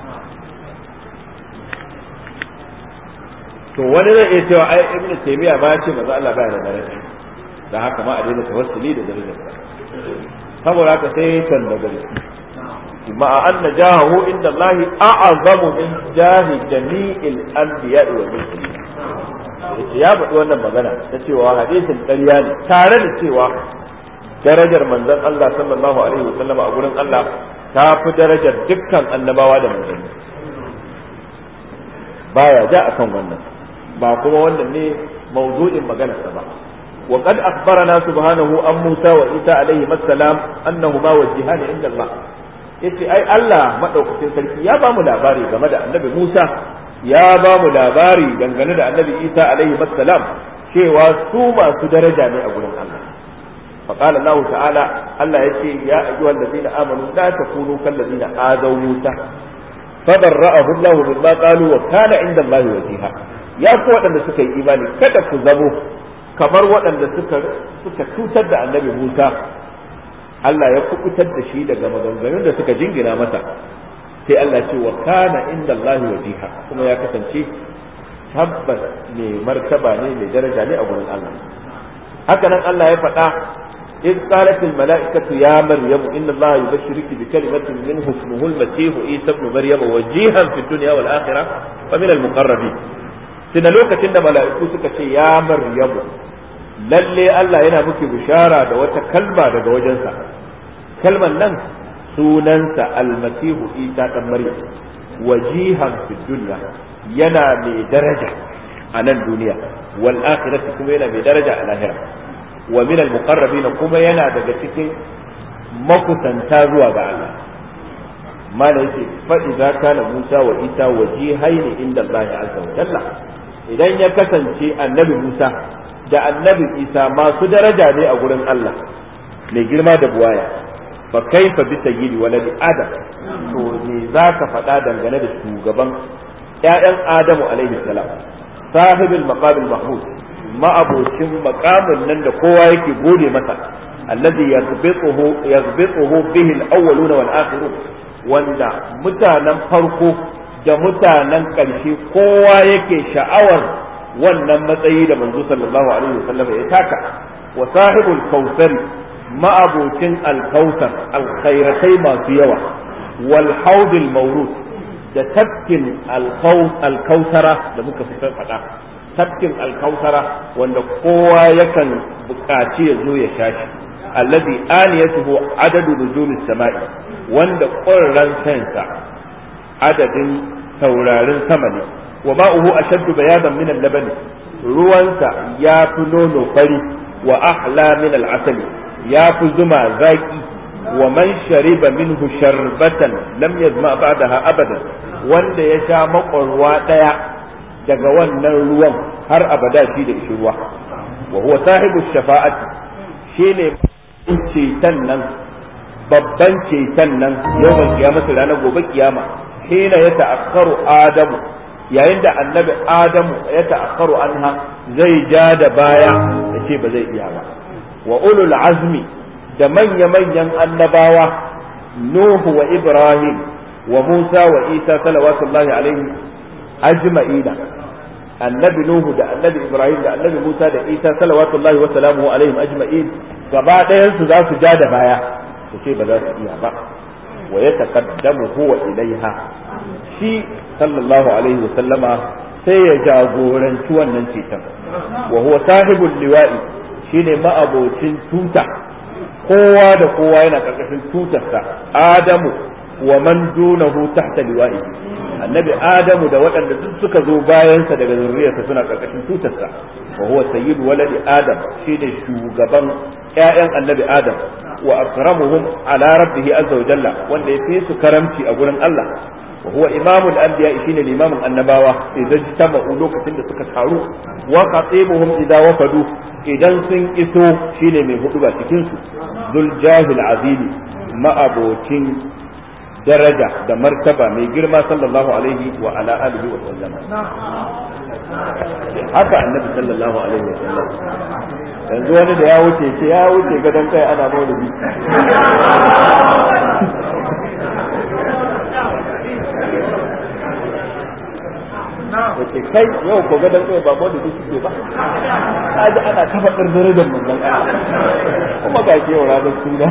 to wani zai iya cewa ai ibn taymiya ba ya ce manzo Allah baya da daraja dan haka ma a daina tawassuli da darajar saboda haka sai kan da gari ma anna jahu inda Allah a'azamu min jahi jami'il anbiya'i wal mursalin ya faɗi wannan magana ta cewa hadisin ƙarya ne tare da cewa darajar manzon Allah sallallahu alaihi wasallam a gurin Allah ta fi darajar dukkan annabawa da manzanni baya ja akan wannan ba kuma wannan ne mawdu'in maganarsa ba wa qad akhbarana subhanahu an Musa wa Isa alaihi assalam annahuma wajjihan inda Allah yace ai Allah madaukakin sarki ya ba mu labari game da annabi Musa ya ba mu labari dangane da annabi Isa alaihi assalam cewa su masu daraja ne a gurin Allah فقال الله تعالى الله يتي يا أيها الذين آمنوا لا تكونوا كالذين آذوا موسى فبرأه الله مما قالوا وكان عند الله وجيها يا قوة أن سكي إيماني كذا كذبوا kamar waɗanda suka cutar da annabi Musa Allah ya kubutar da shi daga maganganun da suka jingina masa sai Allah ce wa kana inda Allah wajiha, kuma ya kasance tabbas mai martaba ne mai daraja ne a gurin Allah. haka nan Allah ya faɗa إذ قالت الملائكة يا مريم إن الله يبشرك بكلمة منه اسمه المسيح عيسى ابن مريم وجيها في الدنيا والآخرة ومن المقربين. سنلوكة إن ملائكة سكت يا مريم lalle Allah yana muke bishara da wata kalma daga wajensa, kalman nan sunansa almasihu isa dan maryam, wajihan fi dunya, yana mai daraja a nan duniya, wal akhirati kuma yana mai daraja a lahira, wa min al muqarrabin kuma yana daga cikin makusanta zuwa ga Allah. mana yake fa idza kana Musa wa Isa wajihaini inda Allah azza wa jalla, idan ya kasance annabi Musa da annabi Isa masu daraja ne a gurin Allah mai girma da buwaya, fa kaifa bi sayyidi waladi Adam, to me zaka faɗa dangane da shugaban ƴaƴan Adamu alaihi salam, sahibul maqamil mahmud, ma'abocin maqamin nan da kowa yake gode masa, alladhi yaghbituhu bihi al-awwalun wal akhirun, wanda mutanen farko da mutanen ƙarshe kowa yake sha'awar wannan matsayi da manzo sallallahu alaihi wasallam ya taka, wa sahibul kautsar, ma'abocin al-kautsar, alkhairatai masu yawa, wal haudil mawrud, da tafkin al-kautsara da muka fi faɗa, tafkin al-kautsara wanda kowa yakan buƙaci ya zo ya shashi, alladhi aniyatuhu adadu nujumis sama'i, wanda ƙurran kansa adadin taurarin sama ne, wa ma'uhu ashaddu bayadan min al-laban, ruwansa ya fi nono fari, wa ahla min al-asali, ya fi zuma zaki, wa man shariba minhu sharbatan lam yazma ba'daha abadan, wanda ya sha makwarwa daya daga wannan ruwan har abada shi da ishi ruwa. wa huwa sahibu shafa'ati, shine ceton nan, babban ceton nan yawan kiyamata ranar gobe kiyama, hina ya ta'akkaru adamu, yayin da annabi adamu ya ta'akkaru anha, zai ja da baya ya ce ba zai iya ba. wa ulul azmi, da manya-manyan annabawa, nuhu wa ibrahim wa musa wa isa salawatullahi alaihi ajma'ina, annabi nuhu da annabi ibrahim da annabi musa da isa salawatullahi wa salamuhu alaihim ajma'in, gaba ɗayan su za su ja da baya su ce ba za su iya ba. wa ya taqaddamu huwa ilaiha, shi sallallahu alaihi wa sallama sai ya jagoranci wannan ceton. wa huwa sahibul liwa'i, shine ma'abocin tuta, kowa da kowa yana karkashin tutarsa. adamu wa man dunahu tahta liwa'i, annabi adamu da waɗanda duk suka zo bayansa daga zurriyarsa suna karkashin tutarsa. wa huwa sayyidu waladi adam, shine shugaban ƴaƴan annabi adam, wa akramuhum ala rabbih azza wa jalla, wanda ya fi su karamci a gurin Allah. wa huwa imamul anbiya, shine limamin annabawa idan jama'u lokacin da suka taru, wa khatibuhum idza wafadu, idan sun iso shine mai huduba cikin su. zul jahil azim, ma'abocin daraja da martaba mai girma sallallahu alaihi wa ala alihi wa sallam. haka annabi sallallahu alaihi wa sallam, yanzu wani da ya wuce ce ya wuce gadon kai ana maulidi, wace kai yau ko gadon kai ba maulidi suke ba, kaji ana kafa ƙirƙirar da manzon Allah, kuma ga ke yau ranar suna.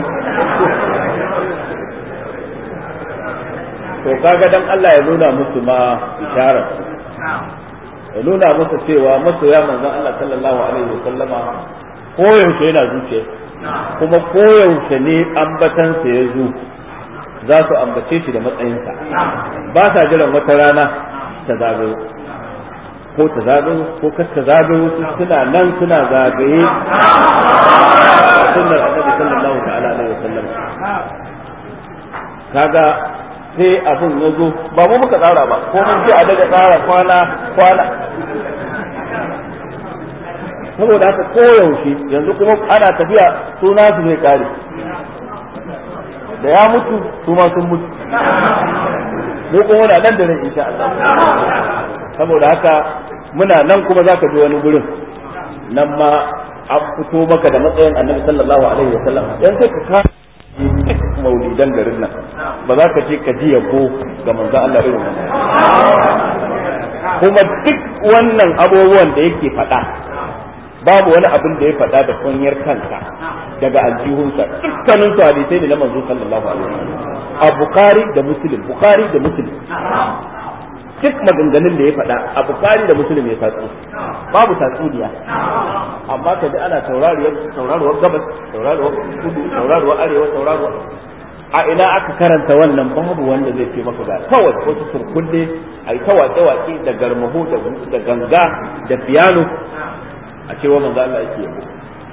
to kaga dan Allah ya nuna musu ma isharar, ya nuna musu cewa masoya manzon Allah sallallahu alaihi wa sallama koyaushe yana zuciya, kuma koyaushe ne ambatansa ya zo za su ambace shi da matsayinsa, ba sa jiran wata rana ta zagayo ko ta zagayo ko kar ta zagayo, suna nan suna zagaye sunnar annabi sallallahu ta'ala alaihi wa sallam. kaga sai abin ya zo ba mu muka tsara ba, ko mun ce a daga tsara kwana saboda haka koyaushe yanzu kuma ana tafiya suna su zai kare, da ya mutu su ma sun mutu, mu kuma muna nan da nan insha Allah. saboda haka muna nan kuma zaka je wani gurin nan ma an fito maka da matsayin annabi sallallahu alaihi wasallam, dan sai ka maulidan garin nan ba za ka je ka ji yabo ga manzo Allah irin wannan. Kuma duk wannan abubuwan da yake faɗa babu wani abin da ya faɗa da kunyar kansa daga aljihunsa, dukkanin su hadisai ne na manzo sallallahu alaihi wasallam a Bukhari da Muslim duk maganganun da ya faɗa a Bukhari da Muslim ya tatsu babu tatsuniya, amma ka ji ana sauraruwar gabas, sauraruwar kudu, sauraruwar arewa, sauraruwar a ina aka karanta wannan babu wanda zai ce maka ga kawai wasu surkulle ai ta waƙe-waƙe da garmaho da ganga da piano a cewa manzo Allah yake yabo.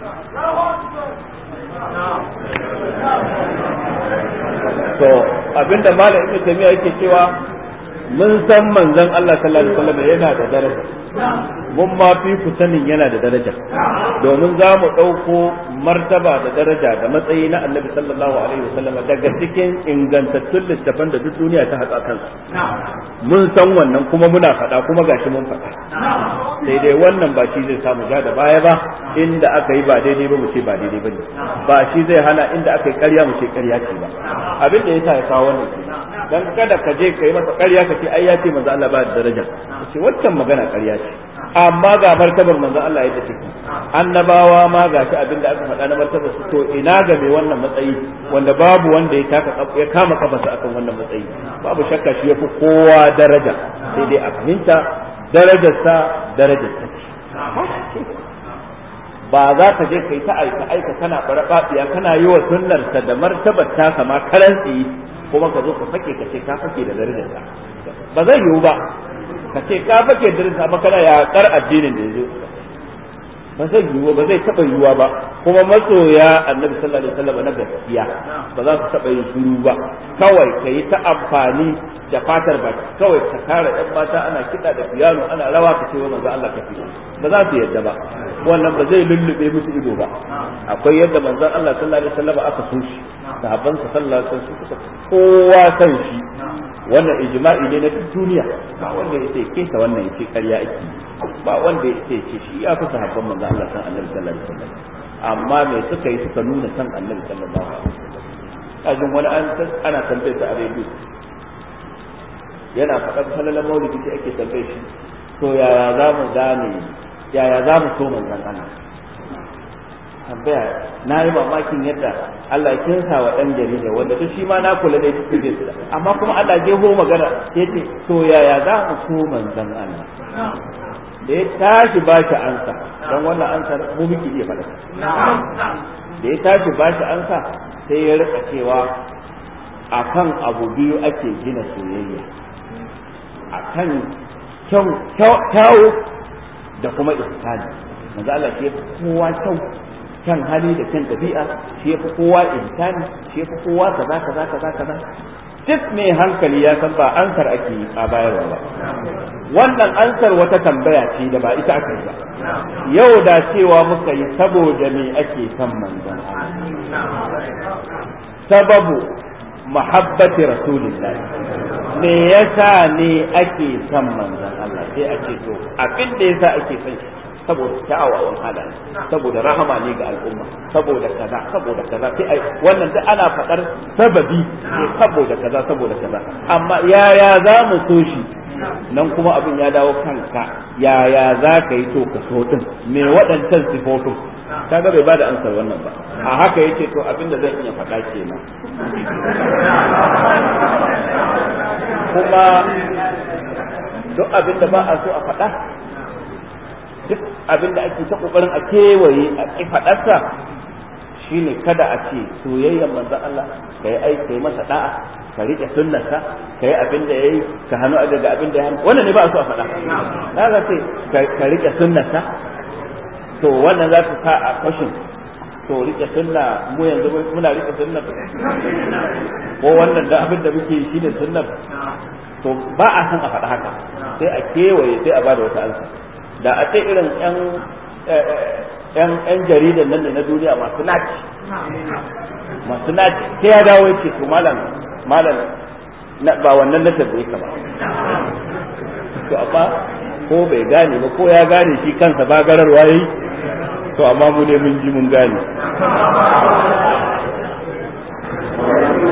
To abinda malam Ibn Taymiyyah yake cewa mun san manzon Allah sallallahu alaihi wasallam yana da daraja, mun ma fi ku sanin yana da daraja, domin za mu ɗauko martaba da daraja da matsayi na annabi sallallahu alaihi wasallam daga cikin ingantattun littafan da duk duniya ta haɗa kansu. Mun san wannan kuma muna faɗa kuma gashi mun faɗa, sai dai wannan ba shi zai samu ja da baya ba, inda aka yi ba daidai ba mu ce ba daidai ba ne, ba shi zai hana inda aka yi ƙarya mu ce ƙarya ce ba. Abin da yasa ya kawo wannan kenan, dan kada ka je ka yi masa ƙarya ka ce ai ya ce manzo Allah ba da daraja, ce waccan magana ƙarya ce, amma ga martabar manzo Allah yadda take, annabawa ma ga shi abinda aka faɗa na martabar su, to ina ga mai wannan matsayi wanda babu wanda ya kama kafarsa akan wannan matsayi. Babu shakka shi yafi kowa daraja, sai dai a fahimta darajarsa ce. Ba za ka je kai ta aika kana barabaɗiya kana yi wa sunnarsa da martabar ta kama karantsi kuma ka zo ka fake ka ce ka fake da darajarsa, ba zai yiwu ba. Ka ce ka fake da darajarsa ba kana yaƙar addinin da yazo, ba zai yiwu ba, zai taɓa yiwuwa ba. Kuma masoya annabi sallallahu alaihi wasallam na gaskiya ba za su taɓa yin shiru ba, kawai ka yi ta amfani da fatar baki, kawai ka kare ɗan mata ana kiɗa da piano ana rawa ka ce wa manzo Allah ka fi, ba za su yadda ba. Wannan ba zai lullube musu ido ba. Akwai yadda manzon Allah sallallahu alaihi wasallam aka so shi, sahabban sa sallallahu alaihi wasallam kowa san shi, wannan ijma'i ne na duniya, ba wanda yake kesa wannan yake ƙarya ake, ba wanda yake ce shi ya fi sahabban manzon Allah sallallahu alaihi wasallam. Amma me suka yi suka nuna san annabi sallallahu alaihi wasallam. Kajin wani ana tambaye sa a rediyo yana faɗa falalan maulidi sai ake tambaye shi, to yaya za mu gane, yaya za mu so manzon Allah? Tambaya na yi mamakin yadda Allah ya kinsa wa ɗan jarida wanda duk shi ma na kula da duk zai su, amma kuma Allah ya ho magana ya ce to yaya za mu so manzon Allah? Da ya tashi ba shi ansa, don wannan ansa mu muke iya faɗa. Da ya tashi ba shi ansa sai ya rika cewa akan abu biyu ake gina soyayya, akan kyawu da kuma ihsani. Manzo Allah shi yafi kowa kyau, kyan hali da kyan dabi'a, shi yafi kowa ihsani, shi yafi kowa kaza. Duk mai hankali ya san ba ansar ake a bayarwa ba. Wannan ansar wata tambaya ce da ba ita aka yi ba. Yau da cewa muka yi saboda me ake son manzon Allah, sababu mahabbati rasulillah, me yasa ne ake son manzon Allah, sai a ce to abin da yasa ake son shi saboda kyawawan halaye, saboda rahama ne ga al'umma, saboda kaza sai ai wannan duk ana faɗar sababi ne, saboda kaza. Amma yaya za mu so shi, nan kuma abin ya dawo kanka, yaya za ka yi to ka so din me waɗancan sifofin, kaga bai bada ansar wannan ba. A haka yake to abin da zan iya faɗa kenan. Kuma duk abin da ba a so a faɗa, duk abin da ake ta kokarin a kewaye a ki faɗarsa, shine kada a ce soyayyar manzon Allah kai kai masa da'a, ka rike sunnarsa, kai abin da yayi ka hannu daga abin da ya hannu, wannan ne ba a so a faɗa. Kaga sai ka rike sunnarsa, to wannan za ka sa a kwashin, to rike sunna mu yanzu muna rike sunnar ko wannan da abin da muke yi shine sunnar, to ba a san a faɗa haka, sai a kewaye sai a bada wata ansa. Da a ce irin yan jaridan nan da na duniya masu naci sai ya dawo yake to malam ba wannan na tabbai ka ba, to amma ko bai gane ba ko ya gane shi kansa ba gararwa yayi, to amma mu ne mun ji mun gane.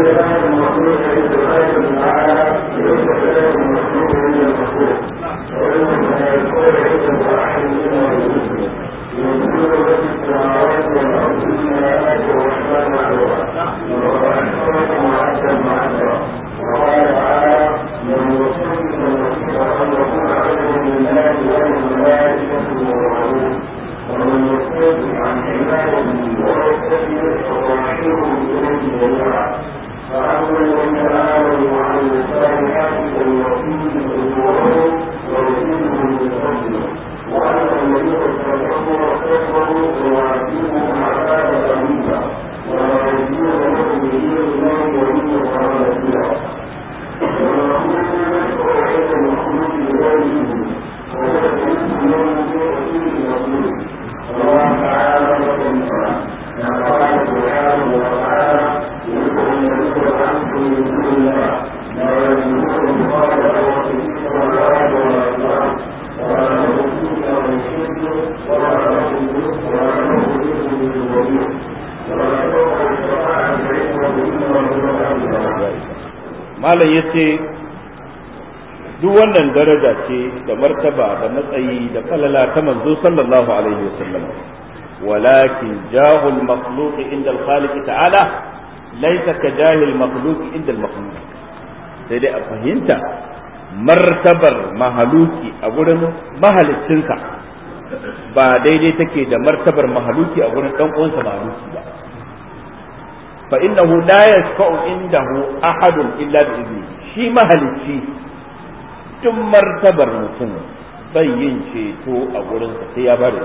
malam ya ce duk wannan daraja ce da martaba da matsayi da falala ta manzo sallallahu alaihi wasallam walakin jahul makhluq inda al-khaliq ta'ala laysa ka jahil makhluq inda al-makhluq sai dai a fahimta martabar mahaluki a gurin mahalicinsa ba daidai take da martabar mahaluki a gurin dan uwansa mahaluki ba فإنه لا يشفع عنده أحد إلا بإذنه شي مهلكي tun martabar mutum bai yin ceto a gurinsa sai ya bari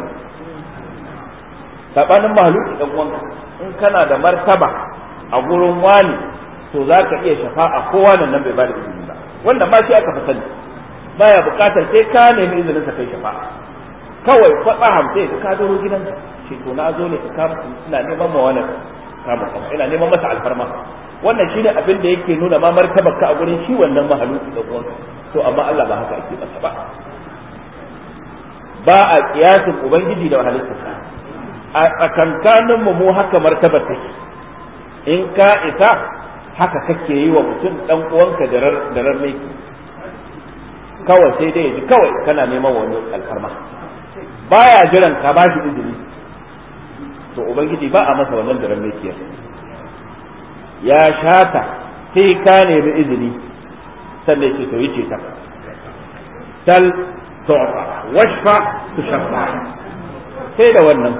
sabanin mahaluki dan uwanka in kana da martaba a gurin wani to za ka iya shafa'a kowa nan bai bada izini ba wanda ma shi aka fi sani baya bukatar sai ka nemi izinin sa kai shafa'a kawai kwatsa hamsin ka zo gidan ceto na zo ne ka kama ina neman ma wani ina neman masa alfarma wannan shine abin da yake nuna ma martabar ka a gurin shi wannan mahaluki da uwanka to amma Allah ba haka ake masa ba a kiyasin ubangiji da halittarsa a tsakankanin mu haka martabar take in ka isa haka kake yi wa mutum dan uwanka da rarrai kawai sai dai yaji kawai kana neman wani alfarma baya jiran ka bashi izini to ubangiji ba a masa wannan daren mekiyar ya shata sai ka nemi izini sannan ce to yace ta tal tu'ta washfa tushaffa sai da wannan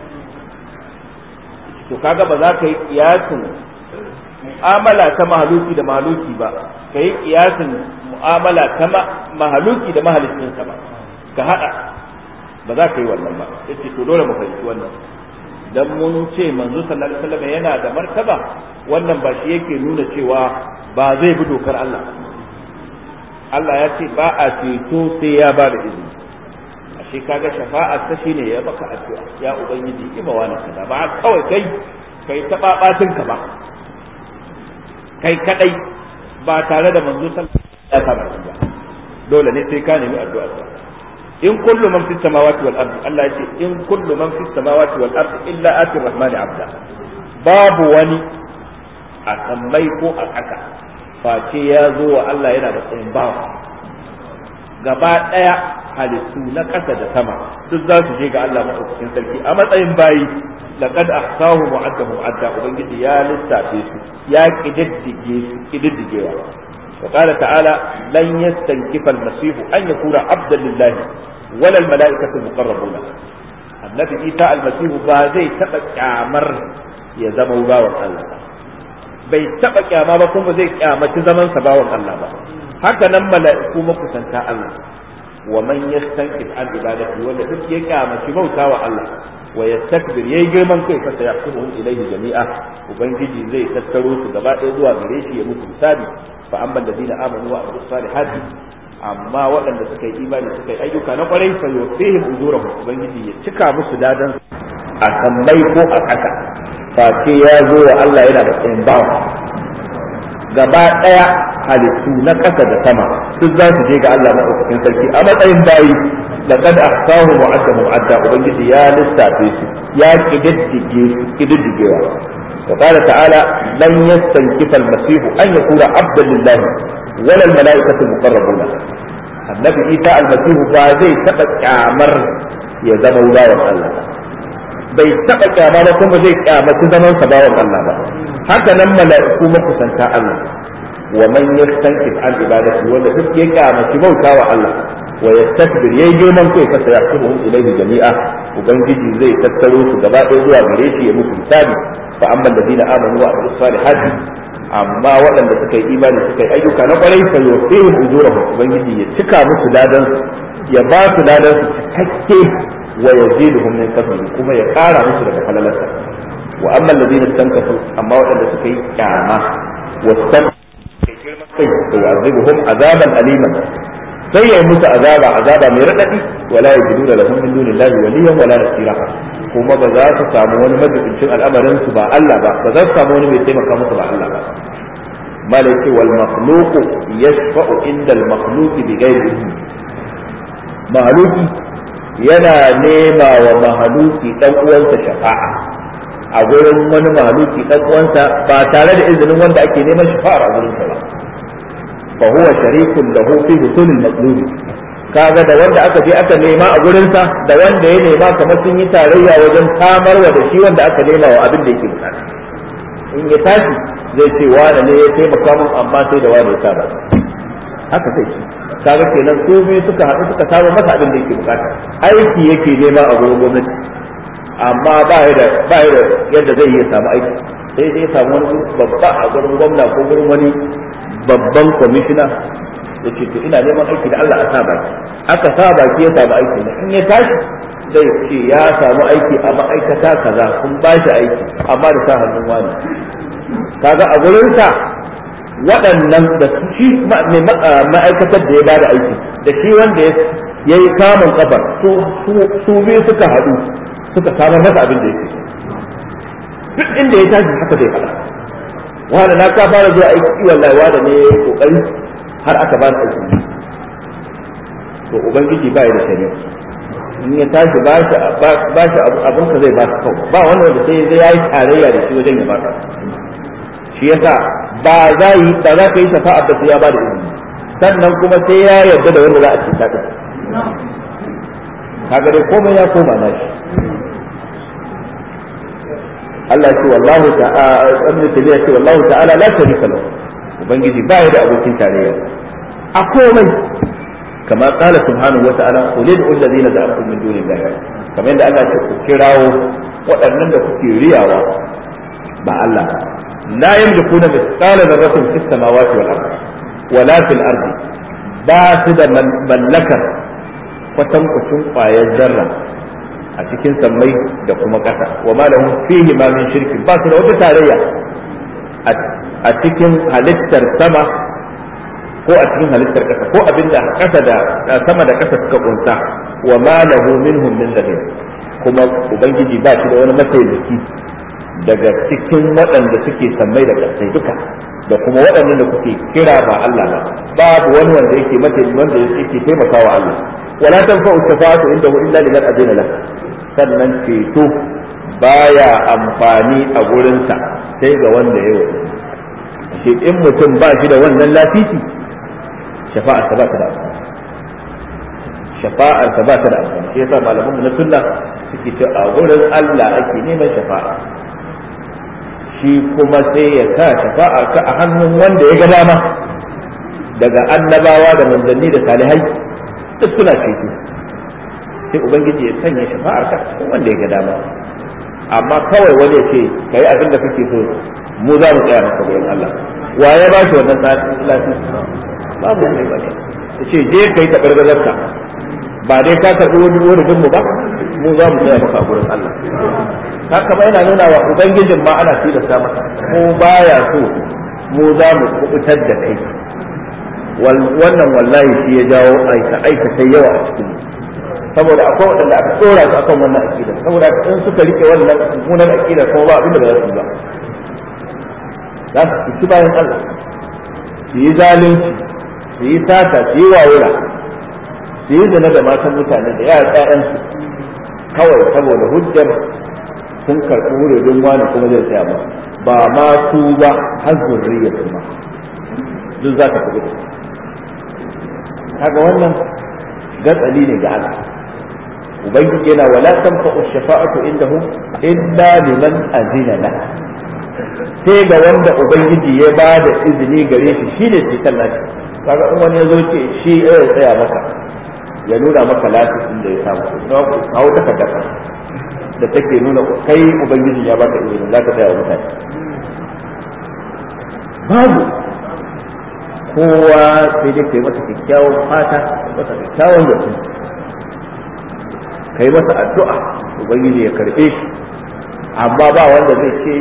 to kaga ba za ka yi kiyasin mu'amala ta mahaluki da mahaluki ba ka yi kiyasin mu'amala ta mahaluki da mahalicinsa ba ka hada ba za ka yi wannan ba yace to dole mu fahimci wannan dan mun ce manzo sallallahu alaihi wasallam yana da martaba wannan ba shi yake nuna cewa ba zai bi dokar Allah Allah ya ce ba a ceto sai ya ba da izini ashe kaga shafa'a ta shine ya baka addu'a ya ubangiji ima wani kaza ba kawai kai ta babatin ka ba kai kadai ba tare da manzo sallallahu alaihi wasallam dole ne sai ka nemi addu'a in kullu man fis samawati wal ardi Allah yace in kullu man fis samawati wal ardi illa ati rahmani abda babu wani a sammai ko a ƙasa face ya zo wa Allah yana da tsayin bawa gaba ɗaya halittu na ƙasa da sama duk za su je ga Allah maɗaukakin sarki a matsayin bayi laqad ahsahu mu'addahum adda ubangiji ya lissafe su ya kididdigewa وقال تعالى لن يستنكف المسيح أن يكون عبدا لله ولا الملائكة المقربون النبي عيسى المسيح بازي تبقى عمر يزمو باور الله bai taɓa kyama ba kuma zai kyamaci zaman sa bawan Allah ba haka nan mala'iku makusanta Allah wa man yastankif an ibadati wanda duk ya kyamaci bauta wa Allah wa yastakbir yayi girman kai fa sayaqulu ilayhi jami'a ubangiji zai tattaro su gaba ɗaya zuwa gare shi ya mutu misali fa amma alladhina amanu wa amilus salihati amma waɗanda suka yi imani suka yi ayyuka na kwarai fa yufihim ujurahum ubangiji ya cika musu dadan a sammai ko a ƙasa face ya zo wa Allah yana da tsayin bawa gaba ɗaya halittu na ƙasa da sama duk za su je ga Allah maɗaukakin sarki a matsayin bayi laqad ahsahum wa addahum adda ubangiji ya lissafe su ya kididdigewa وقال تعالى لن يستنكف المسيح أن يكون عبدا لله ولا الملائكة المقربون النبي عيسى المسيح بعدي تبقى كامر يزم الله الله bai taɓa kyama ba kuma zai kyamaci zaman sa bawan Allah ba haka nan mala'iku makusanta Allah wa man yastankif an ibadati wanda duk ya kyamaci bauta wa Allah wa yastakbir yayi girman kai fa sayasuhum ilayhi jami'a ubangiji zai tattaro su gaba ɗaya zuwa gare shi ya musu hisabi fa amma alladhina amanu wa amilus salihati amma waɗanda suka yi imani suka yi ayyuka na ƙwarai fa yusihim ujurahum ubangiji ya cika musu ladan ya ba su ladan su cikakke wa yaziduhum min fadlihi kuma ya ƙara musu daga falalarsa wa amma alladhina istankafu amma waɗanda suka yi kyama kai yu'adhibuhum azaban aliman sai ya musu azaba mai radadi wala yajidu lahum min dunillahi waliyyan wala nasira kuma ba za su samu wani majibincin al'amarin su ba Allah ba za su samu wani mai taimaka musu ba Allah ba malaki wal makhluqu yashfa'u inda al makhluqi bi ghayrihi mahaluki yana nema wa mahaluki dan uwansa shafa'a a gurin wani mahaluki dan uwansa ba tare da izinin wanda ake neman shafa'ar a gurin sa ba fa huwa sharikun lahu fi husul al matlub kaga da wanda aka je aka nema a gurin sa da wanda ya nema kamar sun yi tarayya wajen samarwa da shi wanda aka nema wa abin da yake bukata in ya tashi zai ce wani ne ya taimaka mun amma sai da wani ya saba haka sai shi kaga kenan su biyu suka haɗu suka samu masa abin da yake bukata aiki yake nema a gurin gwamnati amma ba ya da yadda zai iya samu aiki sai dai samu wani babba a gurin gwamna ko gurin wani babban kwamishina ya ce to ina neman aiki da Allah a sa baki aka sa baki ya samu aiki ne in ya tashi zai ce ya samu aiki a ma'aikata kaza kun ba shi aiki amma da sa hannun wani kaga a gurin sa waɗannan da shi ma'aikatar da ya bada aiki da shi wanda ya yi kamun kafar su biyu suka haɗu suka samar masa abin da yake duk inda ya tashi haka zai faɗa wanda na ka fara zuwa aiki wallahi wanda ne kokari har aka ba aiki to ubangiji ba ya da shari'a in ya tashi ba shi abin ka zai ba ka kawai ba wani wanda sai zai yi tarayya da shi wajen ya ba ka shi yasa ba za ka yi shafa'a da sai ya ba da izini sannan kuma sai ya yarda da wanda za a cika din kaga dai komai ya koma nashi Allah ya ce wallahu ta'ala ibn tabiya ce wallahu ta'ala la sharika lahu ubangiji ba ya da abokin tarayya a komai kama qala subhanahu wa ta'ala qul lil ladina za'amtum min dunillahi kamar yadda Allah ya ce ku kirawo waɗannan da kuke riyawa ba Allah la yamlikuna mithqala dharratin fis samawati wal ardi wala fil ardi ba su da mallakar kwatankwacin ƙwayar zarra a cikin sammai da kuma ƙasa wa ma lahum fihi ma min shirkin ba su da wata tarayya a cikin halittar sama ko a cikin halittar ƙasa ko abinda ƙasa da sama da ƙasa suka kunsa wa ma lahu minhum min zahir kuma ubangiji ba shi da wani mataimaki daga cikin waɗanda suke sammai da ƙasai duka da kuma waɗannan da kuke kira ba Allah ba babu wani wanda yake mataimaki wanda yake taimakawa Allah wala tanfa'u shafa'atu indahu illa liman adina lahu sannan ceto baya amfani a gurinsa sai ga wanda ya yi shi in mutum ba shi da wannan lafifi shafa'ar ta ba ta da amfani shafa'ar ta ba ta da amfani shi yasa malaman na sunna suke ce a gurin Allah ake neman shafa'a shi kuma sai ya sa shafa'ar ka a hannun wanda ya ga dama daga annabawa da manzanni da salihai duk suna ceto sai ubangiji ya sanya shafa'ar ka cikin wanda ya ga dama amma kawai wani ya ce kai abin da kake so mu za mu tsaya maka gurin Allah wa ya ba shi wannan lafiya babu ne ba ya ce je kai ta gargazarka ba dai ka karbi wani mu ba mu za mu tsaya maka gurin Allah haka ba yana nuna wa ubangijin ma ana tilasta masa ko baya so mu za mu kubutar da kai wannan wallahi shi ya jawo aika yawa a cikin mu saboda akwai waɗanda aka tsora su akan wannan aqida saboda in suka rike wannan mummunan aqida kuma ba abin da ba za su yi ba za su ci bayan Allah su yi zalunci su yi sata su yi wawura su yi zina da matan mutane da yara ƴaƴansu kawai saboda hujjar sun karɓi wurin wani kuma zai tsaya ba ba ma su ba har zurriya su ma duk za ka kuɓi da kaga wannan gatsali ne ga Allah ubangiji yana wala tanfa'u shafa'atu indahu illa liman azina la sai ga wanda ubangiji ya ba da izini gare shi shine cikin lafi kaga in wani ya zo ce shi ya tsaya maka ya nuna maka lafiyar da ya samu kawo takardar da take nuna kai ubangiji ya baka izini za ka tsaya wa mutane babu kowa sai dai kai masa kyakkyawan fata masa kyakkyawan zato kai masa addu'a ubangiji ya karbe shi amma ba wanda zai ce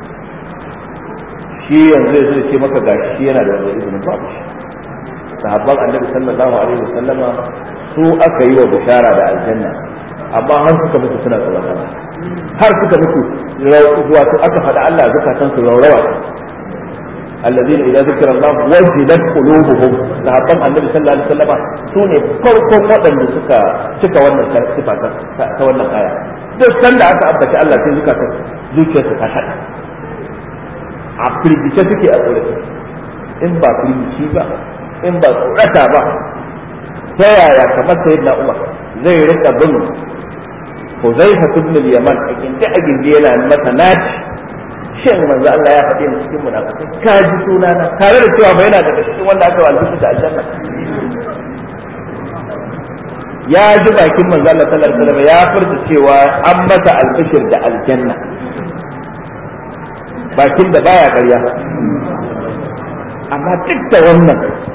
shi yanzu zai ce maka gashi shi yana da wani izinin babu shi sahabban annabi sallallahu alaihi wasallama su aka yi wa bishara da aljanna amma har suka mutu suna tsoron Allah har suka mutu wato aka faɗa Allah zakatan su raurawa alladhina idza zikra Allah wajilat qulubuhum sahabban annabi sallallahu alaihi wasallama su ne farkon waɗanda suka cika wannan sifa ta wannan aya duk sanda aka ambaci Allah sai zakatan zuciyarsu ta shaɗa a firgice suke a tsorace in ba firgici ba in ba tsorata ba ta yaya kamar sayyidina Umar zai rika bin Huzaifa ibn al-Yaman a kinta a gindi yana masa naci shin manzo Allah ya faɗi cikin munafikai ka ji sunana tare da cewa ba yana daga cikin wanda aka walbisa da aljanna ya ji bakin manzo Allah sallallahu alaihi wasallam ya furta cewa an masa albishir da aljanna bakin da baya ƙarya amma duk da wannan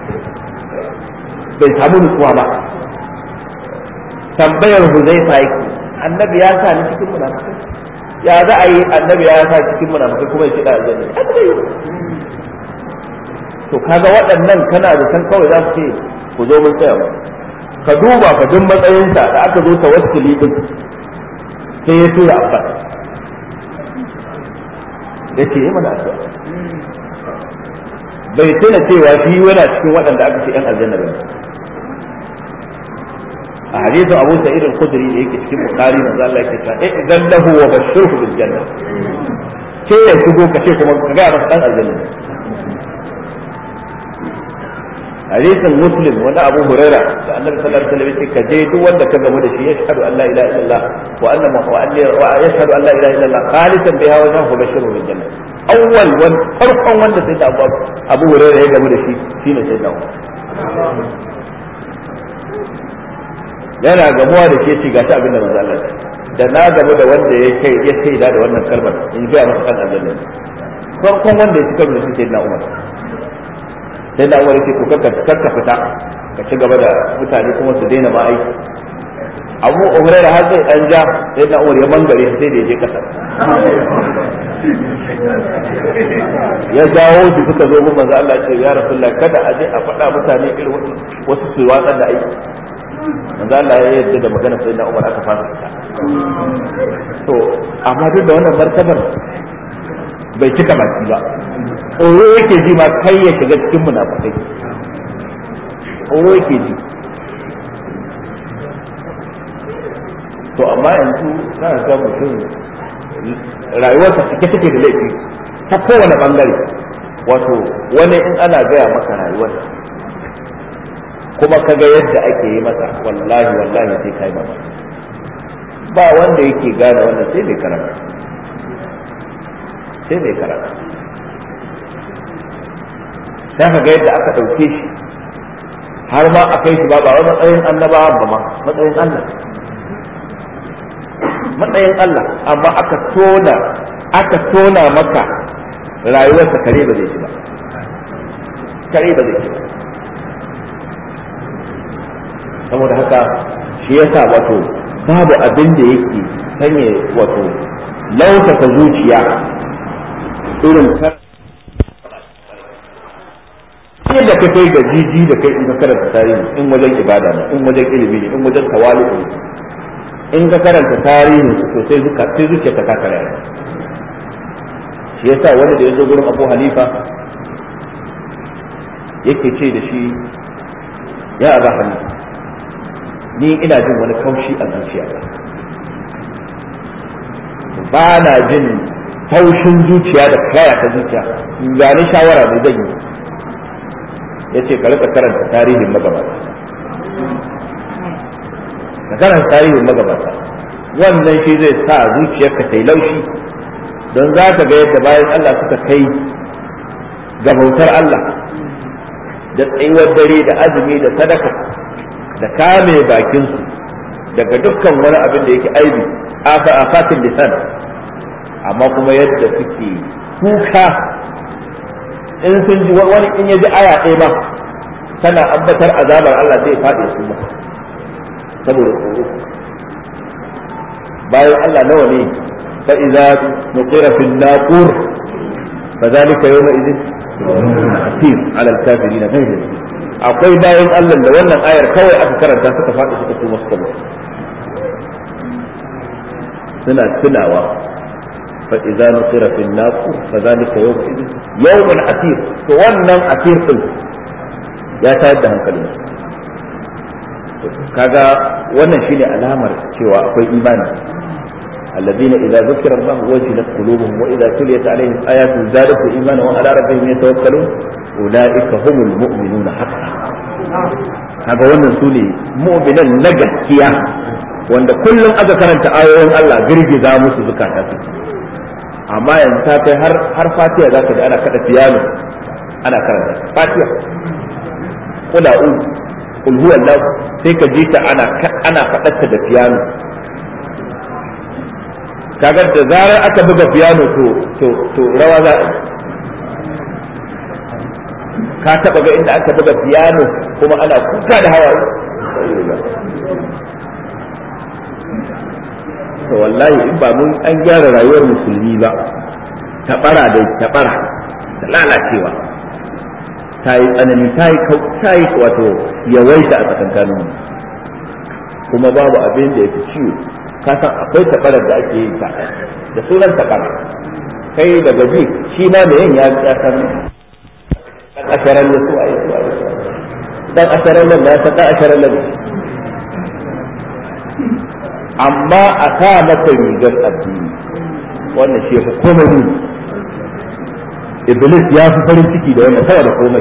bai samu nutsuwa ba tambayar Huzaifa yake annabi ya sa ni cikin munafikai ya za a yi annabi ya sa cikin munafikai kuma ya ce da aljanna to kaga waɗannan kana da san kawai za su ce ku zo mun tsaya ka duba ka jin matsayinsa da aka zo tawassuli din sai ya tura Abbas yace yi mana addu'a bai tuna cewa shi yana cikin waɗanda aka ce ɗan aljanna ba a hadisin Abu Sa'id al-Khudri da yake cikin Bukhari manzo Allah yake cewa idan lahu wa bashirhu bil janna ce ya shigo ka ce kuma ka ga masa ɗan aljanna hadisin Muslim wanda Abu Huraira da Annabi sallallahu alaihi wasallam yake ka je duk wanda ka gamu da shi yashhadu an la ilaha illallah wa anna yashhadu an la ilaha illallah khalisan biha wa jahu bashirhu bil janna awwal farkon wanda sai da Abu Hurairah ya gamu da shi shine sai da yana gamuwa da ke ci gashi abin da manzo Allah da na gamu da wanda ya kai da wannan kalmar in ga masa kan aljanna farkon wanda ya ci kalmar shi sai da Umar sai da Umar yake to kakka fita ka ci gaba da mutane kuma su daina ma aiki Abu Hurairah har zai dan ja sai da Umar ya bangare sai da ya je kasa ya jawo shi suka zo mun manzo Allah ce ya Rasulullah kada a je a faɗa mutane irin wasu su watsa da aiki manzo Allah ya yarda da magana sai da Umar aka fara fita to amma duk da wannan martabar bai cika baki ba tsoro yake ji ma kai ya shiga cikin munafikai tsoro yake ji to amma yanzu za ka ga mutum rayuwarsa cike take da laifi ta kowane bangare wato wani in ana gaya maka rayuwarsa kuma ka ga yadda ake yi masa wallahi sai kai mamaki ba wanda yake gane wannan sai mai karanta sai ka ga yadda aka ɗauke shi har ma a kai shi ba wani matsayin annabawa ba ma matsayin Allah amma aka tona maka rayuwarsa kare ba zai ci ba saboda haka shi yasa wato babu abin da yake sanya wato lautata zuciya irin da ka kai ga jiji da kai in ka karanta tarihi in wajen ibada ne in wajen ilimi ne in wajen tawali'u ne in ka karanta tarihin su sai zuciya ta kakara shi yasa wanda da ya zo gurin Abu Hanifa yake ce da shi ya Abu Hanifa ni ina jin wani kaushi a zuciyata, ba na jin taushin zuciya da kaya ta zuciya, ga ni shawara mai zan yi. yace ka rika karanta tarihin magabata, ka karanta tarihin magabata, wannan shi zai sa zuciyarka ta yi laushi, don za ka ga yadda bayan Allah suka kai ga bautar Allah da tsayuwar dare da azumi da sadaka da kame bakinsu daga dukkan wani abin da yake aibi a fatin lisan, amma kuma yadda suke kuka in sun ji wani in ya ji aya ɗaya ma tana ambatar azabar Allah zai faɗi su ma saboda tsoro. bayan Allah nawa ne fa idza nuqira fil naqur fa zalika yawma idhin asir ala al kafirin ghayr. akwai bayan Allah da wannan ayar kawai aka karanta suka faɗi suka tuba suka mutu suna tunawa fa idza nuqira fil naqur fa zalika yawma idhin yawmun asir. to wannan asir din ya tayar da hankalin kaga wannan shine alamar cewa akwai imani. الذين إذا ذكر الله وجلت قلوبهم وإذا تليت عليهم آيات زادتهم إيمانا وعلى ربهم يتوكلون أولئك هم المؤمنون حقا. هذا هو الرسول مؤمنا نجحيا wanda kullum aka karanta ayoyin Allah girgiza musu zukata su, amma yanzu ta kai har Fatiha zaka ji ana kada piano ana karanta Fatiha kula ul huwa Allah sai ka ji ta ana faɗarta da piano. kaga da zarar aka buga piano to rawa za a ka taba ga inda aka buga piano kuma ana kuka da hawaye. to wallahi in ba mun an gyara rayuwar musulmi ba, tabara da lalacewa ta yi tsanani, ta yi wato yawaita a tsakankanin, kuma babu abin da ya fi ciwo. ka san akwai tabarar da ake yin ta da sunan tabara, kai daga ji shi ma da yin ya san dan asharan da su a yi dan asharan da ya san dan asharan da amma a sa masa rigar addini wannan shi ya komai ne. Iblis ya fi farin ciki da wannan saboda komai.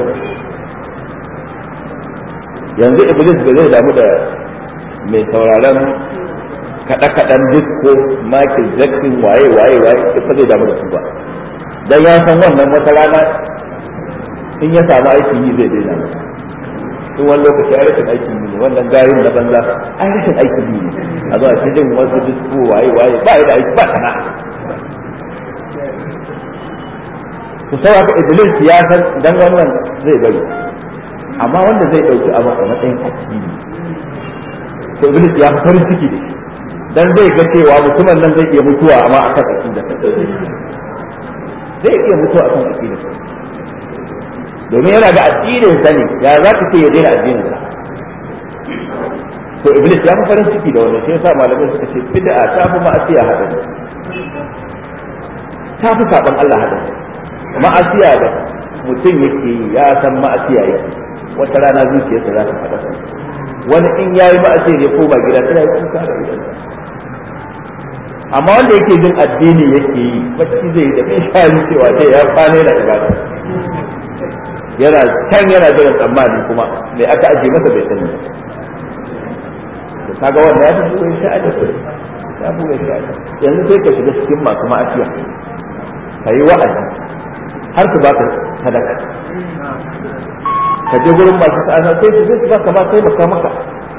yanzu Iblis ba zai damu da mai sauraron kaɗe-kaɗen disco Michael Jackson waye ba zai damu da su ba, dan ya san wannan wata rana in ya samu aikin yi zai daina masa. in wani lokaci a rashin aikin yi ne, wannan gayin na banza an rashin aikin yi ne, a zuwa cikin wasu disco waye ba ya da aiki ba sana'a. ku sau haka Iblis ya san dan wannan zai bari, amma wanda zai ɗauki abu a matsayin addini to Iblis ya fi farin ciki da shi, dan zai ga cewa mutumin nan zai iya mutuwa amma akan aqida, zai iya mutuwa akan aqida, domin yana ga addinin sa ne, ya za ka ce ya daina addinin sa. to Iblis ya fi farin ciki da wannan, sai yasa malamai suka ce bid'a ta fi ma'asiya hadari, ta fi saban Allah hadari. ma'asiya da mutum yake yi ya san ma'asiya yake, wata rana zuciyarsa za ta faɗa wani in yayi ma'asiya ne ko ba gida sai ya kuka da gidansa. amma wanda yake jin addini yake yi bacci zai da bin shari cewa sai ya kwane da ibada, yana jiran tsammani kuma me aka aje masa bai sani. to kaga wanda ya fi buɗe sha'ani, ya buɗe sha'ani. yanzu sai ka shiga cikin masu ma'asiya ka yi wa'azi har su baka sadaka, ka je gurin masu sa'ana sai su baka ma sai baka maka,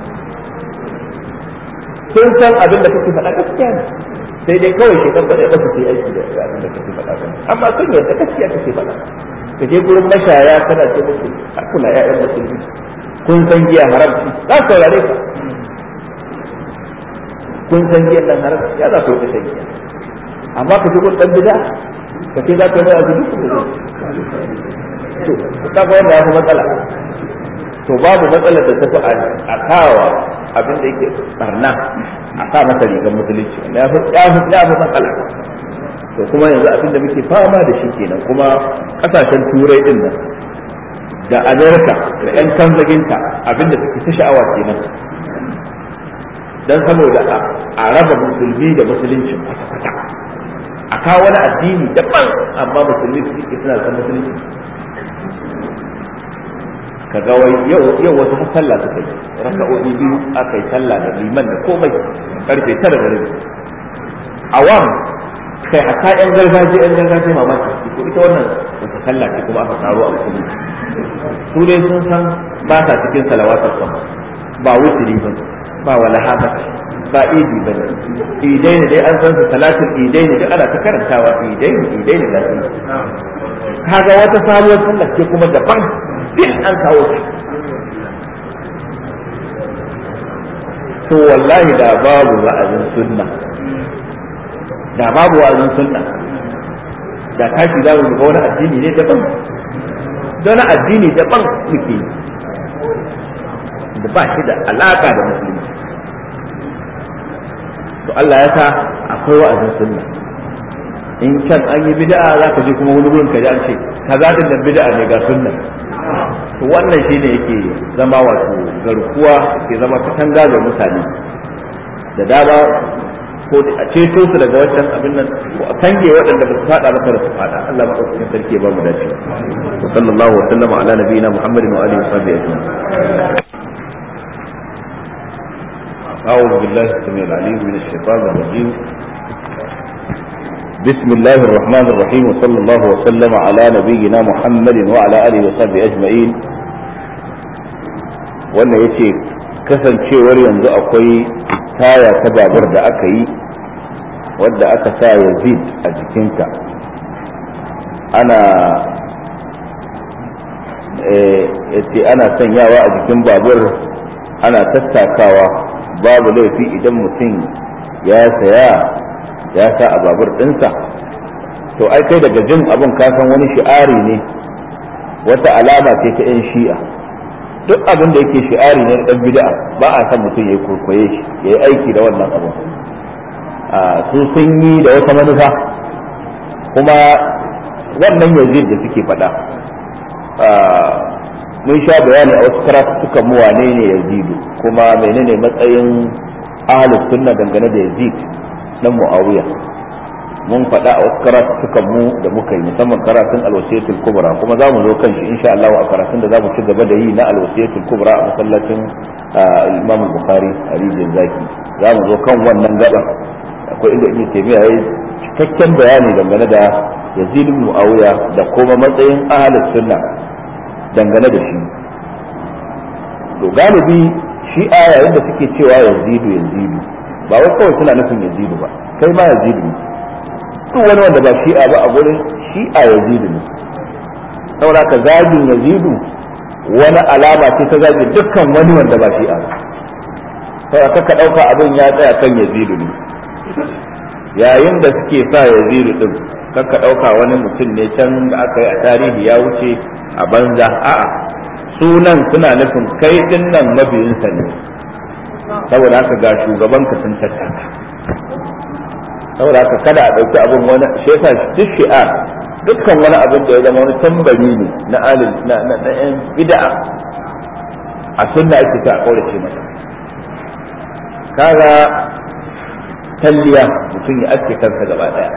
sun san abin da kake faɗa gaskiya ne, sai dai kawai shekar ba zai basu sai aiki da abin da kake faɗa ba, amma sun yarda gaskiya kake faɗa. ka je gurin mashaya kana ce musu hakuna ƴaƴan musulmi kun san giya haramci, za su saurare ka. kun san giyan nan haramci, ya za ku yi shan giya, amma ka je gurin ɗan bid'a ka ce za ka yi abu duk da to ka ga wannan ya fi matsala. to babu matsalar da ta fi a kawa abin da yake barna a sa masa rigar musulunci, wanda ya fi matsala. to kuma yanzu abin da muke fama da shi kenan, kuma kasashen turai din nan da Amerika da yan kanzaginta abin da suke ta sha'awa kenan, dan saboda a raba musulmi da musulunci kwata-kwata a kawo wani addini daban amma musulmi su ke suna da musulunci. ka ga wai yau wasu sallah suka yi raka'o'i biyu aka yi sallah da liman da komai karfe 9 da rabi awam kai hatta yan gargajiya mamaki ko ita wannan wata sallah ce kuma aka taro a musulunci. su dai sun san ba sa cikin salawatul khams ba wutri ba walaha ba idi ba idai ne dai an san su salatul idai ne duk ana ta karantawa idai ne da su kaga wata sabuwar sallah ce kuma daban din an kawo shi. to wallahi da babu wa'azin sunna da kashi za mu ga wani addini ne daban don addini daban suke da ba shi da alaka da musulunci. to Allah ya sa akwai wa'azin sunna. in can an yi bid'a za ka je kuma wani gurin ka ji an ce kaza din da bid'a ne ga sunna. to wannan shine yake zama wato garkuwa ke zama katanga ga mutane da dama ko a ceto su daga wancan abin nan ko a kange waɗanda ba su fada ba kada su fada. Allah madaukakin sarki ya ba mu dace. wa sallallahu wa sallama ala nabiyina Muhammadin wa alihi wa sahbihi ajma'in. أعوذ بالله السميع العليم من الشيطان الرجيم. بسم الله الرحمن الرحيم وصلى الله وسلم على نبينا محمد وعلى آله وصحبه أجمعين. wannan yace kasancewar yanzu akwai taya ta babur da aka yi wadda aka sa Yazid a jikinta ana sanyawa a jikin babur ana tattakawa babu laifi idan mutum ya saya ya sa a babur ɗinsa. to ai kai daga jin abin kasan wani shi'ari ne, wata alama ce ta 'yan shi'a. duk abin da yake shi'ari ne ɗan bid'a ba a san mutum ya yi kurkuye shi ya yi aiki da wannan abin. su sun yi da wata manufa kuma wannan Yazid da suke faɗa mun sha bayani a wasu karatukan mu wane ne Yazidu kuma menene matsayin ahlus sunna dangane da Yazid dan Muawiya. mun faɗa a wasu karatukan mu da muka yi musamman karatun al-wasiyatul kubra kuma za mu zo kan shi insha Allah a karatun da za mu ci gaba da yi na al-wasiyatul kubra a masallacin Imam Bukhari a rijiyar zaki. za mu zo kan wannan gaba akwai inda Ibn Taymiyyah yayi cikakken bayani dangane da Yazid ibn Muawiya da kuma matsayin ahlus sunna dangane da shi. to galibi shi'a yayin da suke cewa Yazidu ba wai kawai suna nufin Yazidu ba, kai ma Yazidu ne. duk wani wanda ba shi'a ba a gurin shi'a Yazidu ne. saboda ka zagin Yazidu wani alama ce ta zagin dukkan wani wanda ba shi'a ba. saboda ka ɗauka abin ya tsaya kan Yazidu ne. yayin da suke sa Yazidu din ka ɗauka wani mutum ne can da aka yi a tarihi ya wuce a banza. a'a sunan suna nufin kai din nan mabiyinsa ne, saboda haka ga shugaban ka sun tattaka. saboda haka kada a ɗauki abin wani shi yasa duk shi'a dukkan wani abin da ya zama wani tambari ne na alil na yan bid'a a sunna ake ta kaurace masa. kaga talliya mutum ya aske kansa gaba daya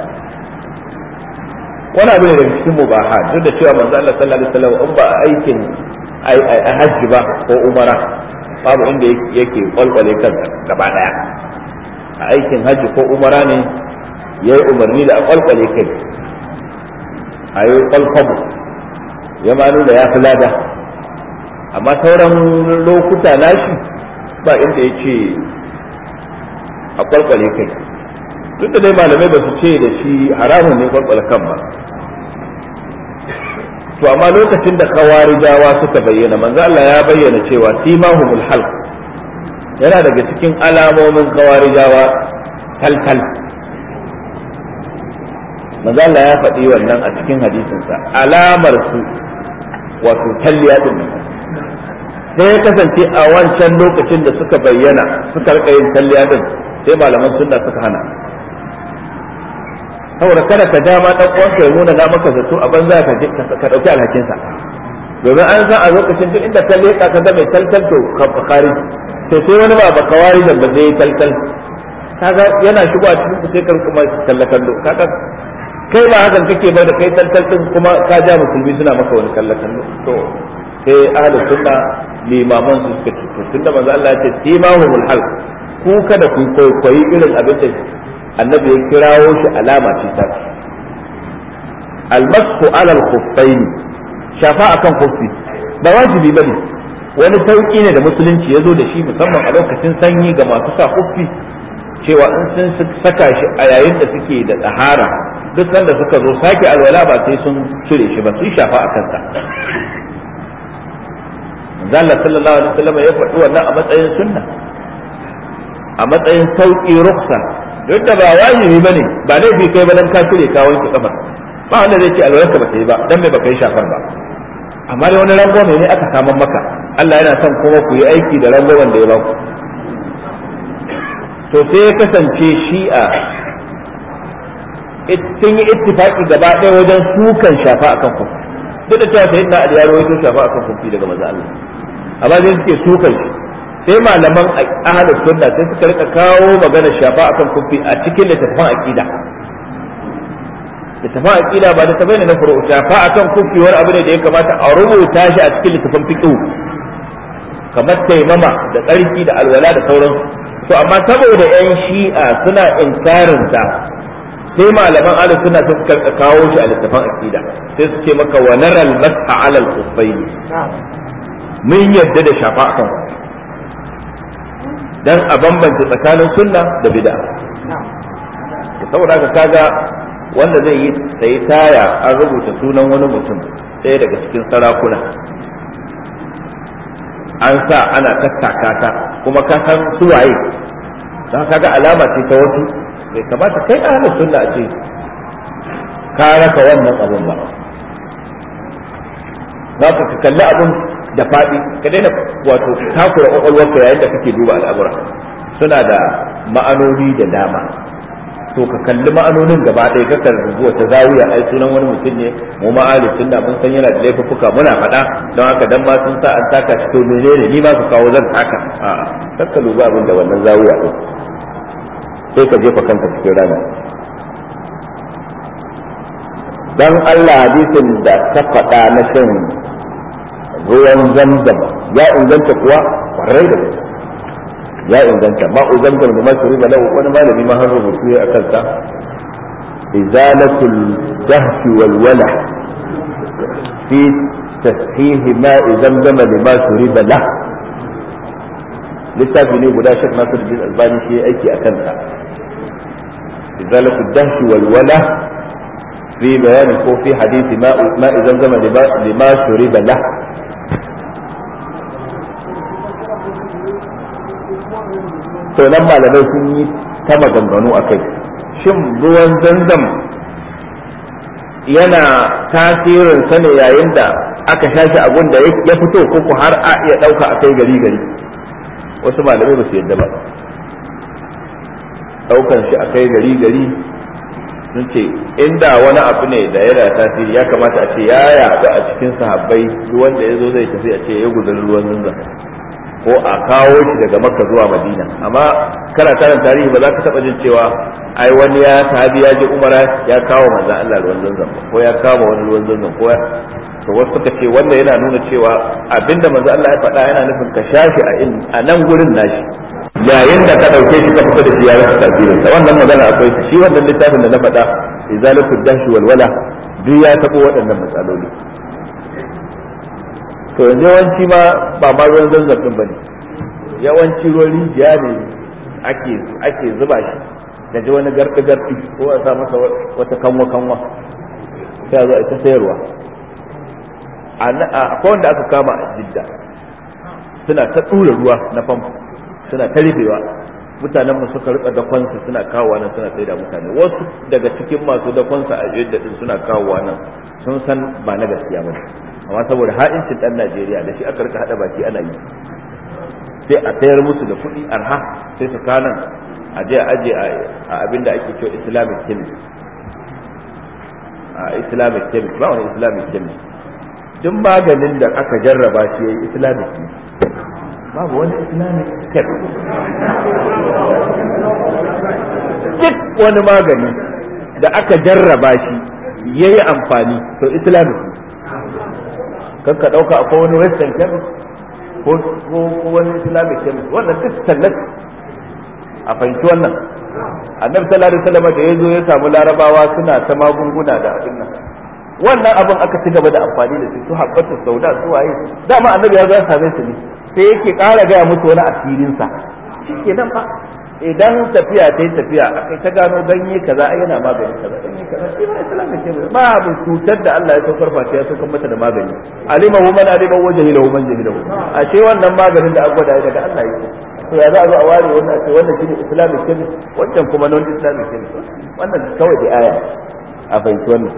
wani abu ne daga cikin mubaha, duk da cewa manzo Allah sallallahu alaihi wasallam in ba aikin hajji ba ko umara babu inda yake kwalkwale kansa gaba daya. a aikin hajji ko umara ne yayi umarni da a kwalkwale kai, a yi kwalkwabo ya ma nuna ya fi lada. amma sauran lokuta nashi ba inda yake a kwalkwale kai. duk da dai malamai ba su ce da shi haramun ne kwalkwale kan ba. to amma lokacin da kawarijawa suka bayyana, manzo Allah ya bayyana cewa simahumul halq yana daga cikin alamomin kawarijawa taltal. manzo Allah ya faɗi wannan a cikin hadisinsa, alamar su wato talliya din. sai ya kasance a wancan lokacin da suka bayyana suka rika yin talliya din, sai malaman sunna suka hana. saboda kada ka ja ma dan uwanka ya nuna na maka zato a banza ka dauki alhakin sa, domin an san a lokacin duk inda ka leka ka ga mai taltal to ka kharij sai wani ba kawari da ba zai kalkal kaga yana shigo a cikin sai kan kuma kallakallo kaga kai ba hakan kake ba da kai kalkal din kuma ka ja musulmi suna maka wani kallakallo to sai ahlus sunna limaman su suka ce to tunda manzo Allah ya ce simahumul hal ku kada ku koyi irin abin da annabi ya kirawo shi alama ce ta almasku ala al-khuffayn shafa akan khuffi ba wajibi bane wani sauki ne da musulunci ya zo da shi musamman a lokacin sanyi ga masu sa khuffi cewa in sun saka shi a yayin da suke da tsahara duk sanda suka zo sake alwala ba sai sun cire shi ba sun shafa a kansa Allah sallallahu alaihi wasallam ya faɗi wannan a matsayin sunna a matsayin sauki ruksa duk da ba wajibi bane ba laifi kai ba dan ka cire ka wanke kafar ba wanda zai ce alwalarka ba ta yi ba dan bai baka yi shafar ba amma dai wani rangwame ne aka saman maka Allah yana son kuma ku yi aiki da rangwamen da ya ba ku to sai ya kasance shi'a sun yi ittifaki gaba ɗaya wajen sukan shafa akan kufi duk da cewa sayyidina Ali ya rawaito shafa akan kufi daga manzo Allah amma sai suke sukan shi sai malaman ahlus sunna sai suka rika kawo magana shafa akan kufi a cikin littafin aqida ba da tabayyana na furu'u shafa akan kufi wani abu ne da ya kamata a rubuta shi a cikin littafin fiqh kamar taimama da tsarki da alwala da sauransu to amma saboda yan shi'a suna inkarin ta sai malaman ahlus sunna sun karka kawo shi a littafin aqida sai su ce maka wa naral mas'a 'ala al-khuffayn mun yadda da shafa akan dan a bambance tsakanin sunna da bid'a saboda haka kaga wanda zai yi sai taya an rubuta sunan wani mutum ɗaya daga cikin sarakuna an sa ana tattaka ta kuma ka san suwaye don kaga alama ce ta wasu bai kamata kai ahlus sunna a ce ka raka wannan abun ba za ka kalli abun da faɗi ka daina wato takura kwakwalwarka yayin da kake duba al'amura suna da ma'anoni da dama to ka kalli ma'anonin gaba ɗaya ka karbi wata zawiya ai sunan wani mutum ne mu ma'ali sunna mun san yana da laifuffuka muna faɗa don haka dan ma sun sa an taka shi to menene ni ma ku kawo zan taka a'a kakka duba abin da wannan zawiya ɗin sai ka jefa kanka cikin rana dan Allah hadisin da ta faɗa na shan ruwan zamzam ya inganta kuwa kwarai da gaske ya inganta ma'u zamzam da masu riba lau wani malami ma har rubutu ya akan sa izalatul dahshi wal wala fi tashihi ma'i zamzam lima shuriba lah littafi ne guda Sheikh Nasiruddin Albani shi ya aiki akan sa izalatul dahshi wal wala fi bayani ko fi hadisi ma'i zamzam lima shuriba lah to nan malamai sun yi ta maganganu a kai shin ruwan zanzam yana tasirin sa ne yayin da aka shashi abun da ya fito ko har a iya dauka a kai gari wasu malamai ba su yadda ba daukan shi a kai gari sun ce inda wani abu ne da yana tasiri ya kamata a ce ya yaɗu a cikin sahabbai ruwan da ya zo zai tafi a ce ya gudunar ruwan zanzam ko a kawo shi daga makka zuwa madina amma kana karan tarihi ba za ka taba jin cewa ai wani ya sahabi ya je umara ya kawo manzon Allah ruwan zanzam ko ya kawo wani ruwan zanzam ko to wasu suka ce wanda yana nuna cewa abinda manzon Allah ya faɗa yana nufin ka shashi a nan gurin nashi yayin da ka dauke shi ka fita da shi ya rasa tasirin sa wannan magana akwai shi wannan littafin da na faɗa izalatul dahshi wal wala duk ya tabo waɗannan matsaloli to yanzu yawanci ma ba ma ruwan zanzan din bane yawanci ruwan rijiya ne ake zuba shi da ji wani garɗi ko a sa masa wata kanwa sai a zo a ta sayarwa akwai wanda aka kama a Jidda suna ta tsura ruwa na famfo suna ta rufewa mutanen mu suka rika dakonsu suna kawowa nan suna sai da mutane wasu daga cikin masu dakonsu a Jidda din suna kawowa nan sun san ba na gaskiya ba amma saboda ha'incin dan Najeriya da shi aka rika hada baki ana yi sai a sayar musu da kuɗi arha sai su kanan a je a abin da ake cewa Islamic chemist ba wani Islamic chemist duk maganin da aka jarraba shi yayi Islamic ne babu wani islamic step. Duk wani magani da aka jarraba shi ya yi amfani to islamic. Kan ka ɗauka akwai wani western chemist ko wani islamic chemist, wannan duk tallat a fahimci wannan. Annabi sallallahu alaihi wasallam da ya zo ya samu larabawa suna ta magunguna da abin nan, wannan abin aka ci gaba da amfani da su habbatu sauda su waye, dama annabi ya zo ya same su ne sai yake ƙara gaya musu wani asirinsa. Shi nan fa idan tafiya ta yi tafiya akai ta gano ganye kaza ai yana magani kaza, ganye kaza sai ba islamin ce ba abu cutar da Allah ya saukar fata ya saukar mata da magani. Alimahu man alimahu wa jahilahu man jahilahu. A ce wannan maganin da aka gwada daga Allah yake. To ya za a zo a ware wannan a ce wannan shine islamic chemist, wancan kuma non islamic chemist. Wannan kawai da aya a fahimci wannan.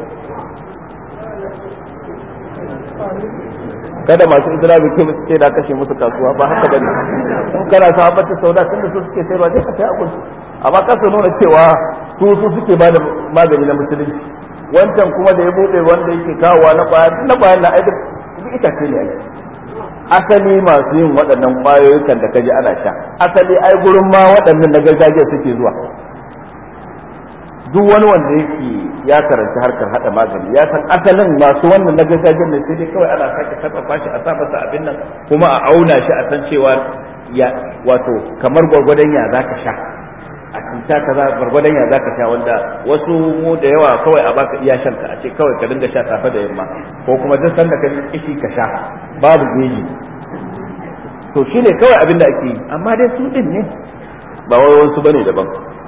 Kada masu islamic chemist ce da kashe musu kasuwa, ba haka bane. In kana sahabbatin sauda tunda su suke sayarwa sai ka sai a gunsu, amma kasa nuna cewa su suke ba da magani na musulunci. Wancan kuma da ya bude wanda yake kawowa na kwaya na aidin ita ce ne ai. Asali masu yin waɗannan ƙwayoyikan da kaji ana sha, asali ai gurin ma waɗannan na gargajiya suke zuwa. Duk wani wanda yake ya karanci harkar hada magani ya san asalin masu wannan na gargajiyar ne, sai dai kawai ana sake sarrafa shi a sa masa abin nan kuma a auna shi a san cewa ya wato kamar gwargwadon ya zaka sha a cuta kaza, gwargwadon ya zaka sha, wanda wasu mu da yawa kawai a baka iya shan ka a ce kawai ka dinga sha safe da yamma ko kuma duk sanda ka ji kishi ka sha babu geji. To shine kawai abin da ake yi, amma dai su din ne ba wai wasu bane daban.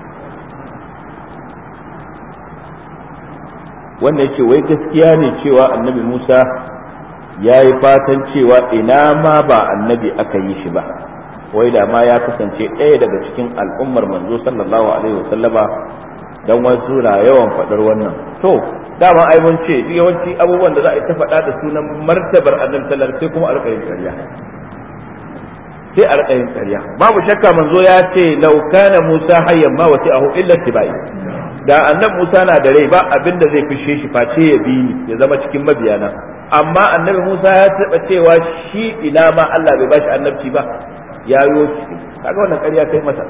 Wanda yake wai gaskiya ne cewa annabi Musa ya yi fatan cewa ina ma ba annabi aka yi shi ba, wai da ma ya kasance ɗaya daga cikin al'ummar manzo sallallahu alaihi wasallama, dan wasu na yawan faɗar wannan. To dama ai mun ce yawanci abubuwan da za a yi ta faɗa da sunan martabar annabi sallallahu sai kuma alƙayin ƙarya, sai alƙayin ƙarya. Babu shakka manzo ya ce law kana Musa hayyan ma wasi'ahu illa tibai, da annabi Musa na da rai ba abin da zai fishe shi face ya bi ni ya zama cikin mabiyana. Amma annabi Musa ya taba cewa shi ina ma Allah bai bashi annabci ba, ya yo shi. Kaga wannan ƙarya kai masa.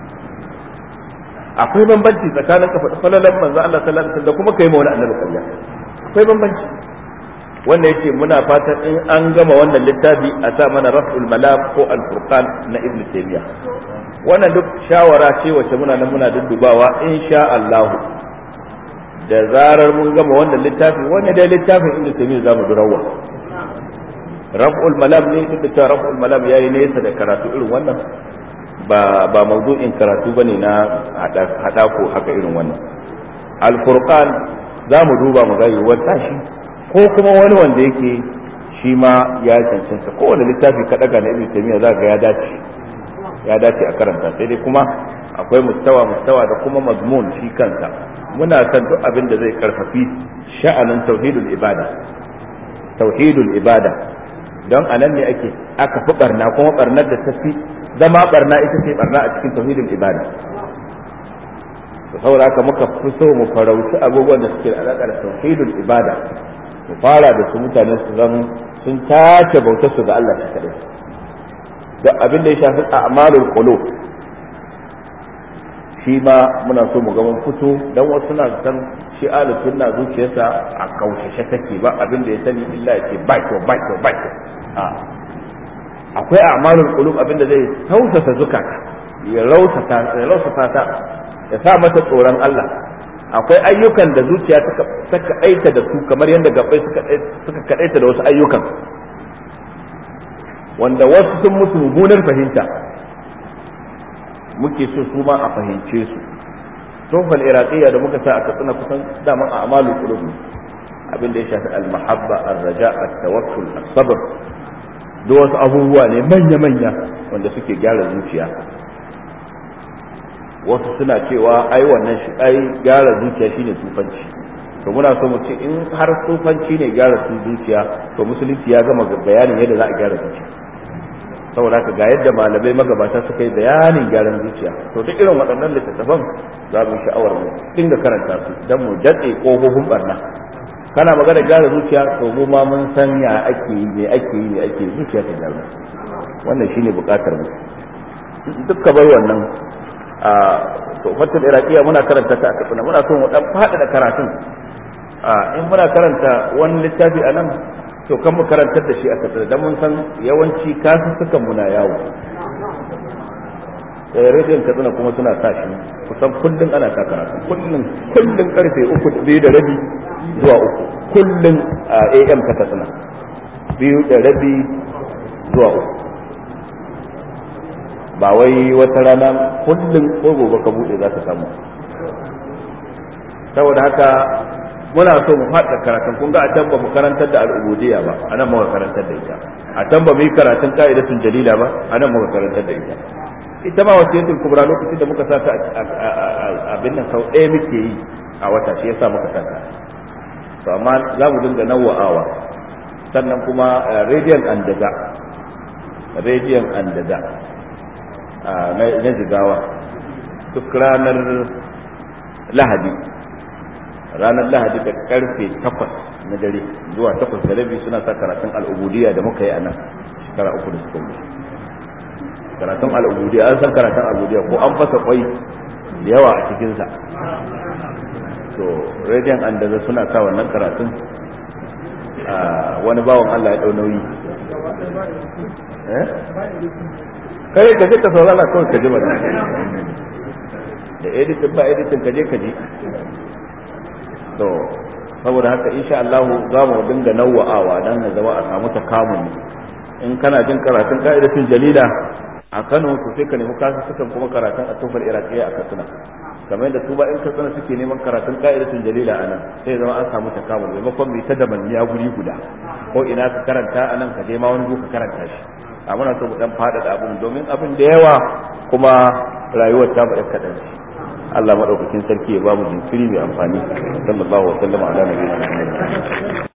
Akwai bambanci tsakanin ka faɗi falalan manzo Allah sallallahu alaihi wasallam da kuma kai ma wani annabi ƙarya. Akwai bambanci. Wanda yake muna fatan in an gama wannan littafi a sa mana Raf'ul Malam ko Al-Furqan na Ibn Taymiyyah. Wannan duk shawara ce wacce muna duddubawa insha Allah. Da zarar mun gama wannan littafi, wannan dai littafin Ibn Taymiyyah zamu durawa. Raf'ul Malam ne, duk da Raf'ul Malam yayi nesa da karatu irin wannan, ba mawdu'in karatu bane na hada ko haka irin wannan. Al-Furqan zamu duba mu ga yiwuwar tashi ko kuma wani wanda yake shi ma ya cancanta. Kowane littafi ka daga na Ibn Taymiyyah za ga ya dace a karanta, sai dai kuma akwai mustawa da kuma mazmun shi kansa. Muna san duk abin da zai karfafi sha'anin tauhidul ibada don anan ne aka fi barna, kuma barnar da ta fi zama barna ita ce barna a cikin tauhidul ibada. Saboda haka muka fi so mu farauci abubuwan da suke da alaƙa da tauhidul ibada, mu fara da su mutane su zan sun tace bautar su ga Allah shi kadai. Da abin da ya shafi a'malul qulub shi ma muna so mu ga mun fito, dan wasu na san shi ahlus sunna zuciyarsa a kaushashe take, ba abin da ya sani illa ya ce bai to akwai a'malul qulub abin da zai tausasa zukata, ya rausata ta, ya sa mata tsoron Allah. Akwai ayyukan da zuciya ta kaɗaita da su kamar yadda gabbai suka kaɗaita da wasu ayyukan, wanda wasu sun musu mummunar fahimta, muke so su ma a fahimce su. Tofal iraqiyya da muka sa aka tsina kusan daman a'malul qulub, abin da ya shafi al-mahabba, ar-raja, at-tawakkul, as-sabr, da wasu abubuwa ne manya wanda suke gyara zuciya. Wasu suna cewa ai wannan shi gyara zuciya shine sufanci. To muna so mu ce in har sufanci ne gyara zuciya, to musulunci ya gama bayanin yadda za a gyara zuciya. Saboda haka ga yadda malamai magabata suka yi bayanin gyaran zuciya. To duk irin waɗannan littattafan za mu sha'awar mu dinga karanta su dan mu datse kofofin barna. Kana magana gyara zuciya, to mu ma mun san ya ake yi zuciya ta gyaru. wannan shine bukatar mu duk ka bar wannan tuhfatul iraqiyya muna karanta ta a Katsina, muna so mu dan faɗaɗa karatun in muna karanta wani littafi a nan to kan mu karantar da shi a Katsina dan mun san yawanci kasussukan mu na yawo rediyon Katsina kuma suna sa shi kusan kullum ana sa karatu kullum karfe 2:30 zuwa 3 kullum a AM ta Katsina 2:30 zuwa 3 ba wai wata rana kullum ko gobe ka bude za ka samu. Saboda haka muna so mu faɗa karatun, kun ga a can ba mu karantar da al'ubudiyya ba, a nan muka karantar da ita. A can ba mu yi karatun ka'idatun jalila ba, a nan muka karantar da ita. Ita ma wasiyatul kubra lokacin da muka sata abin nan sau ɗaya muke yi a wata, shi yasa muka sata. To amma za mu dinga nawa'awa. Sannan kuma rediyon andaza na jigawa duk ranar lahadi da karfe 8 na dare zuwa 8:30 suna sa karatun al'ubudiyya da muka yi a nan shekara 3 da suka wuce. Karatun al'ubudiyya, an san karatun al'ubudiyya ko an fasa kwai da yawa a cikinsa. to rediyon andaza suna sa wannan karatun, wani bawan Allah ya dau nauyi. Kai ka je ka saurara kawai ka ji ba da editin ba editin ka je to saboda haka insha Allah za mu dinga nawa'awa dan na zama a samu takamuni. In kana jin karatun ka'idatun jalila a Kano to sai ka nemi sukan kuma karatun at-tufal iraqiyya a Katsina, kamar yadda su ba in Katsina suke neman karatun ka'idatun jalila a nan, sai zama an samu takamuni maimakon mai ta dabanniya guri guda ko ina ka karanta a nan ka je ma wani ka karanta shi. A muna so mu dan faɗaɗa abin domin abin da yawa kuma rayuwar ta ba kaɗan. Allah madaukakin sarki ya ba mu jinkiri mai amfani. Sallallahu alaihi wa sallam ala nabiyina Muhammad.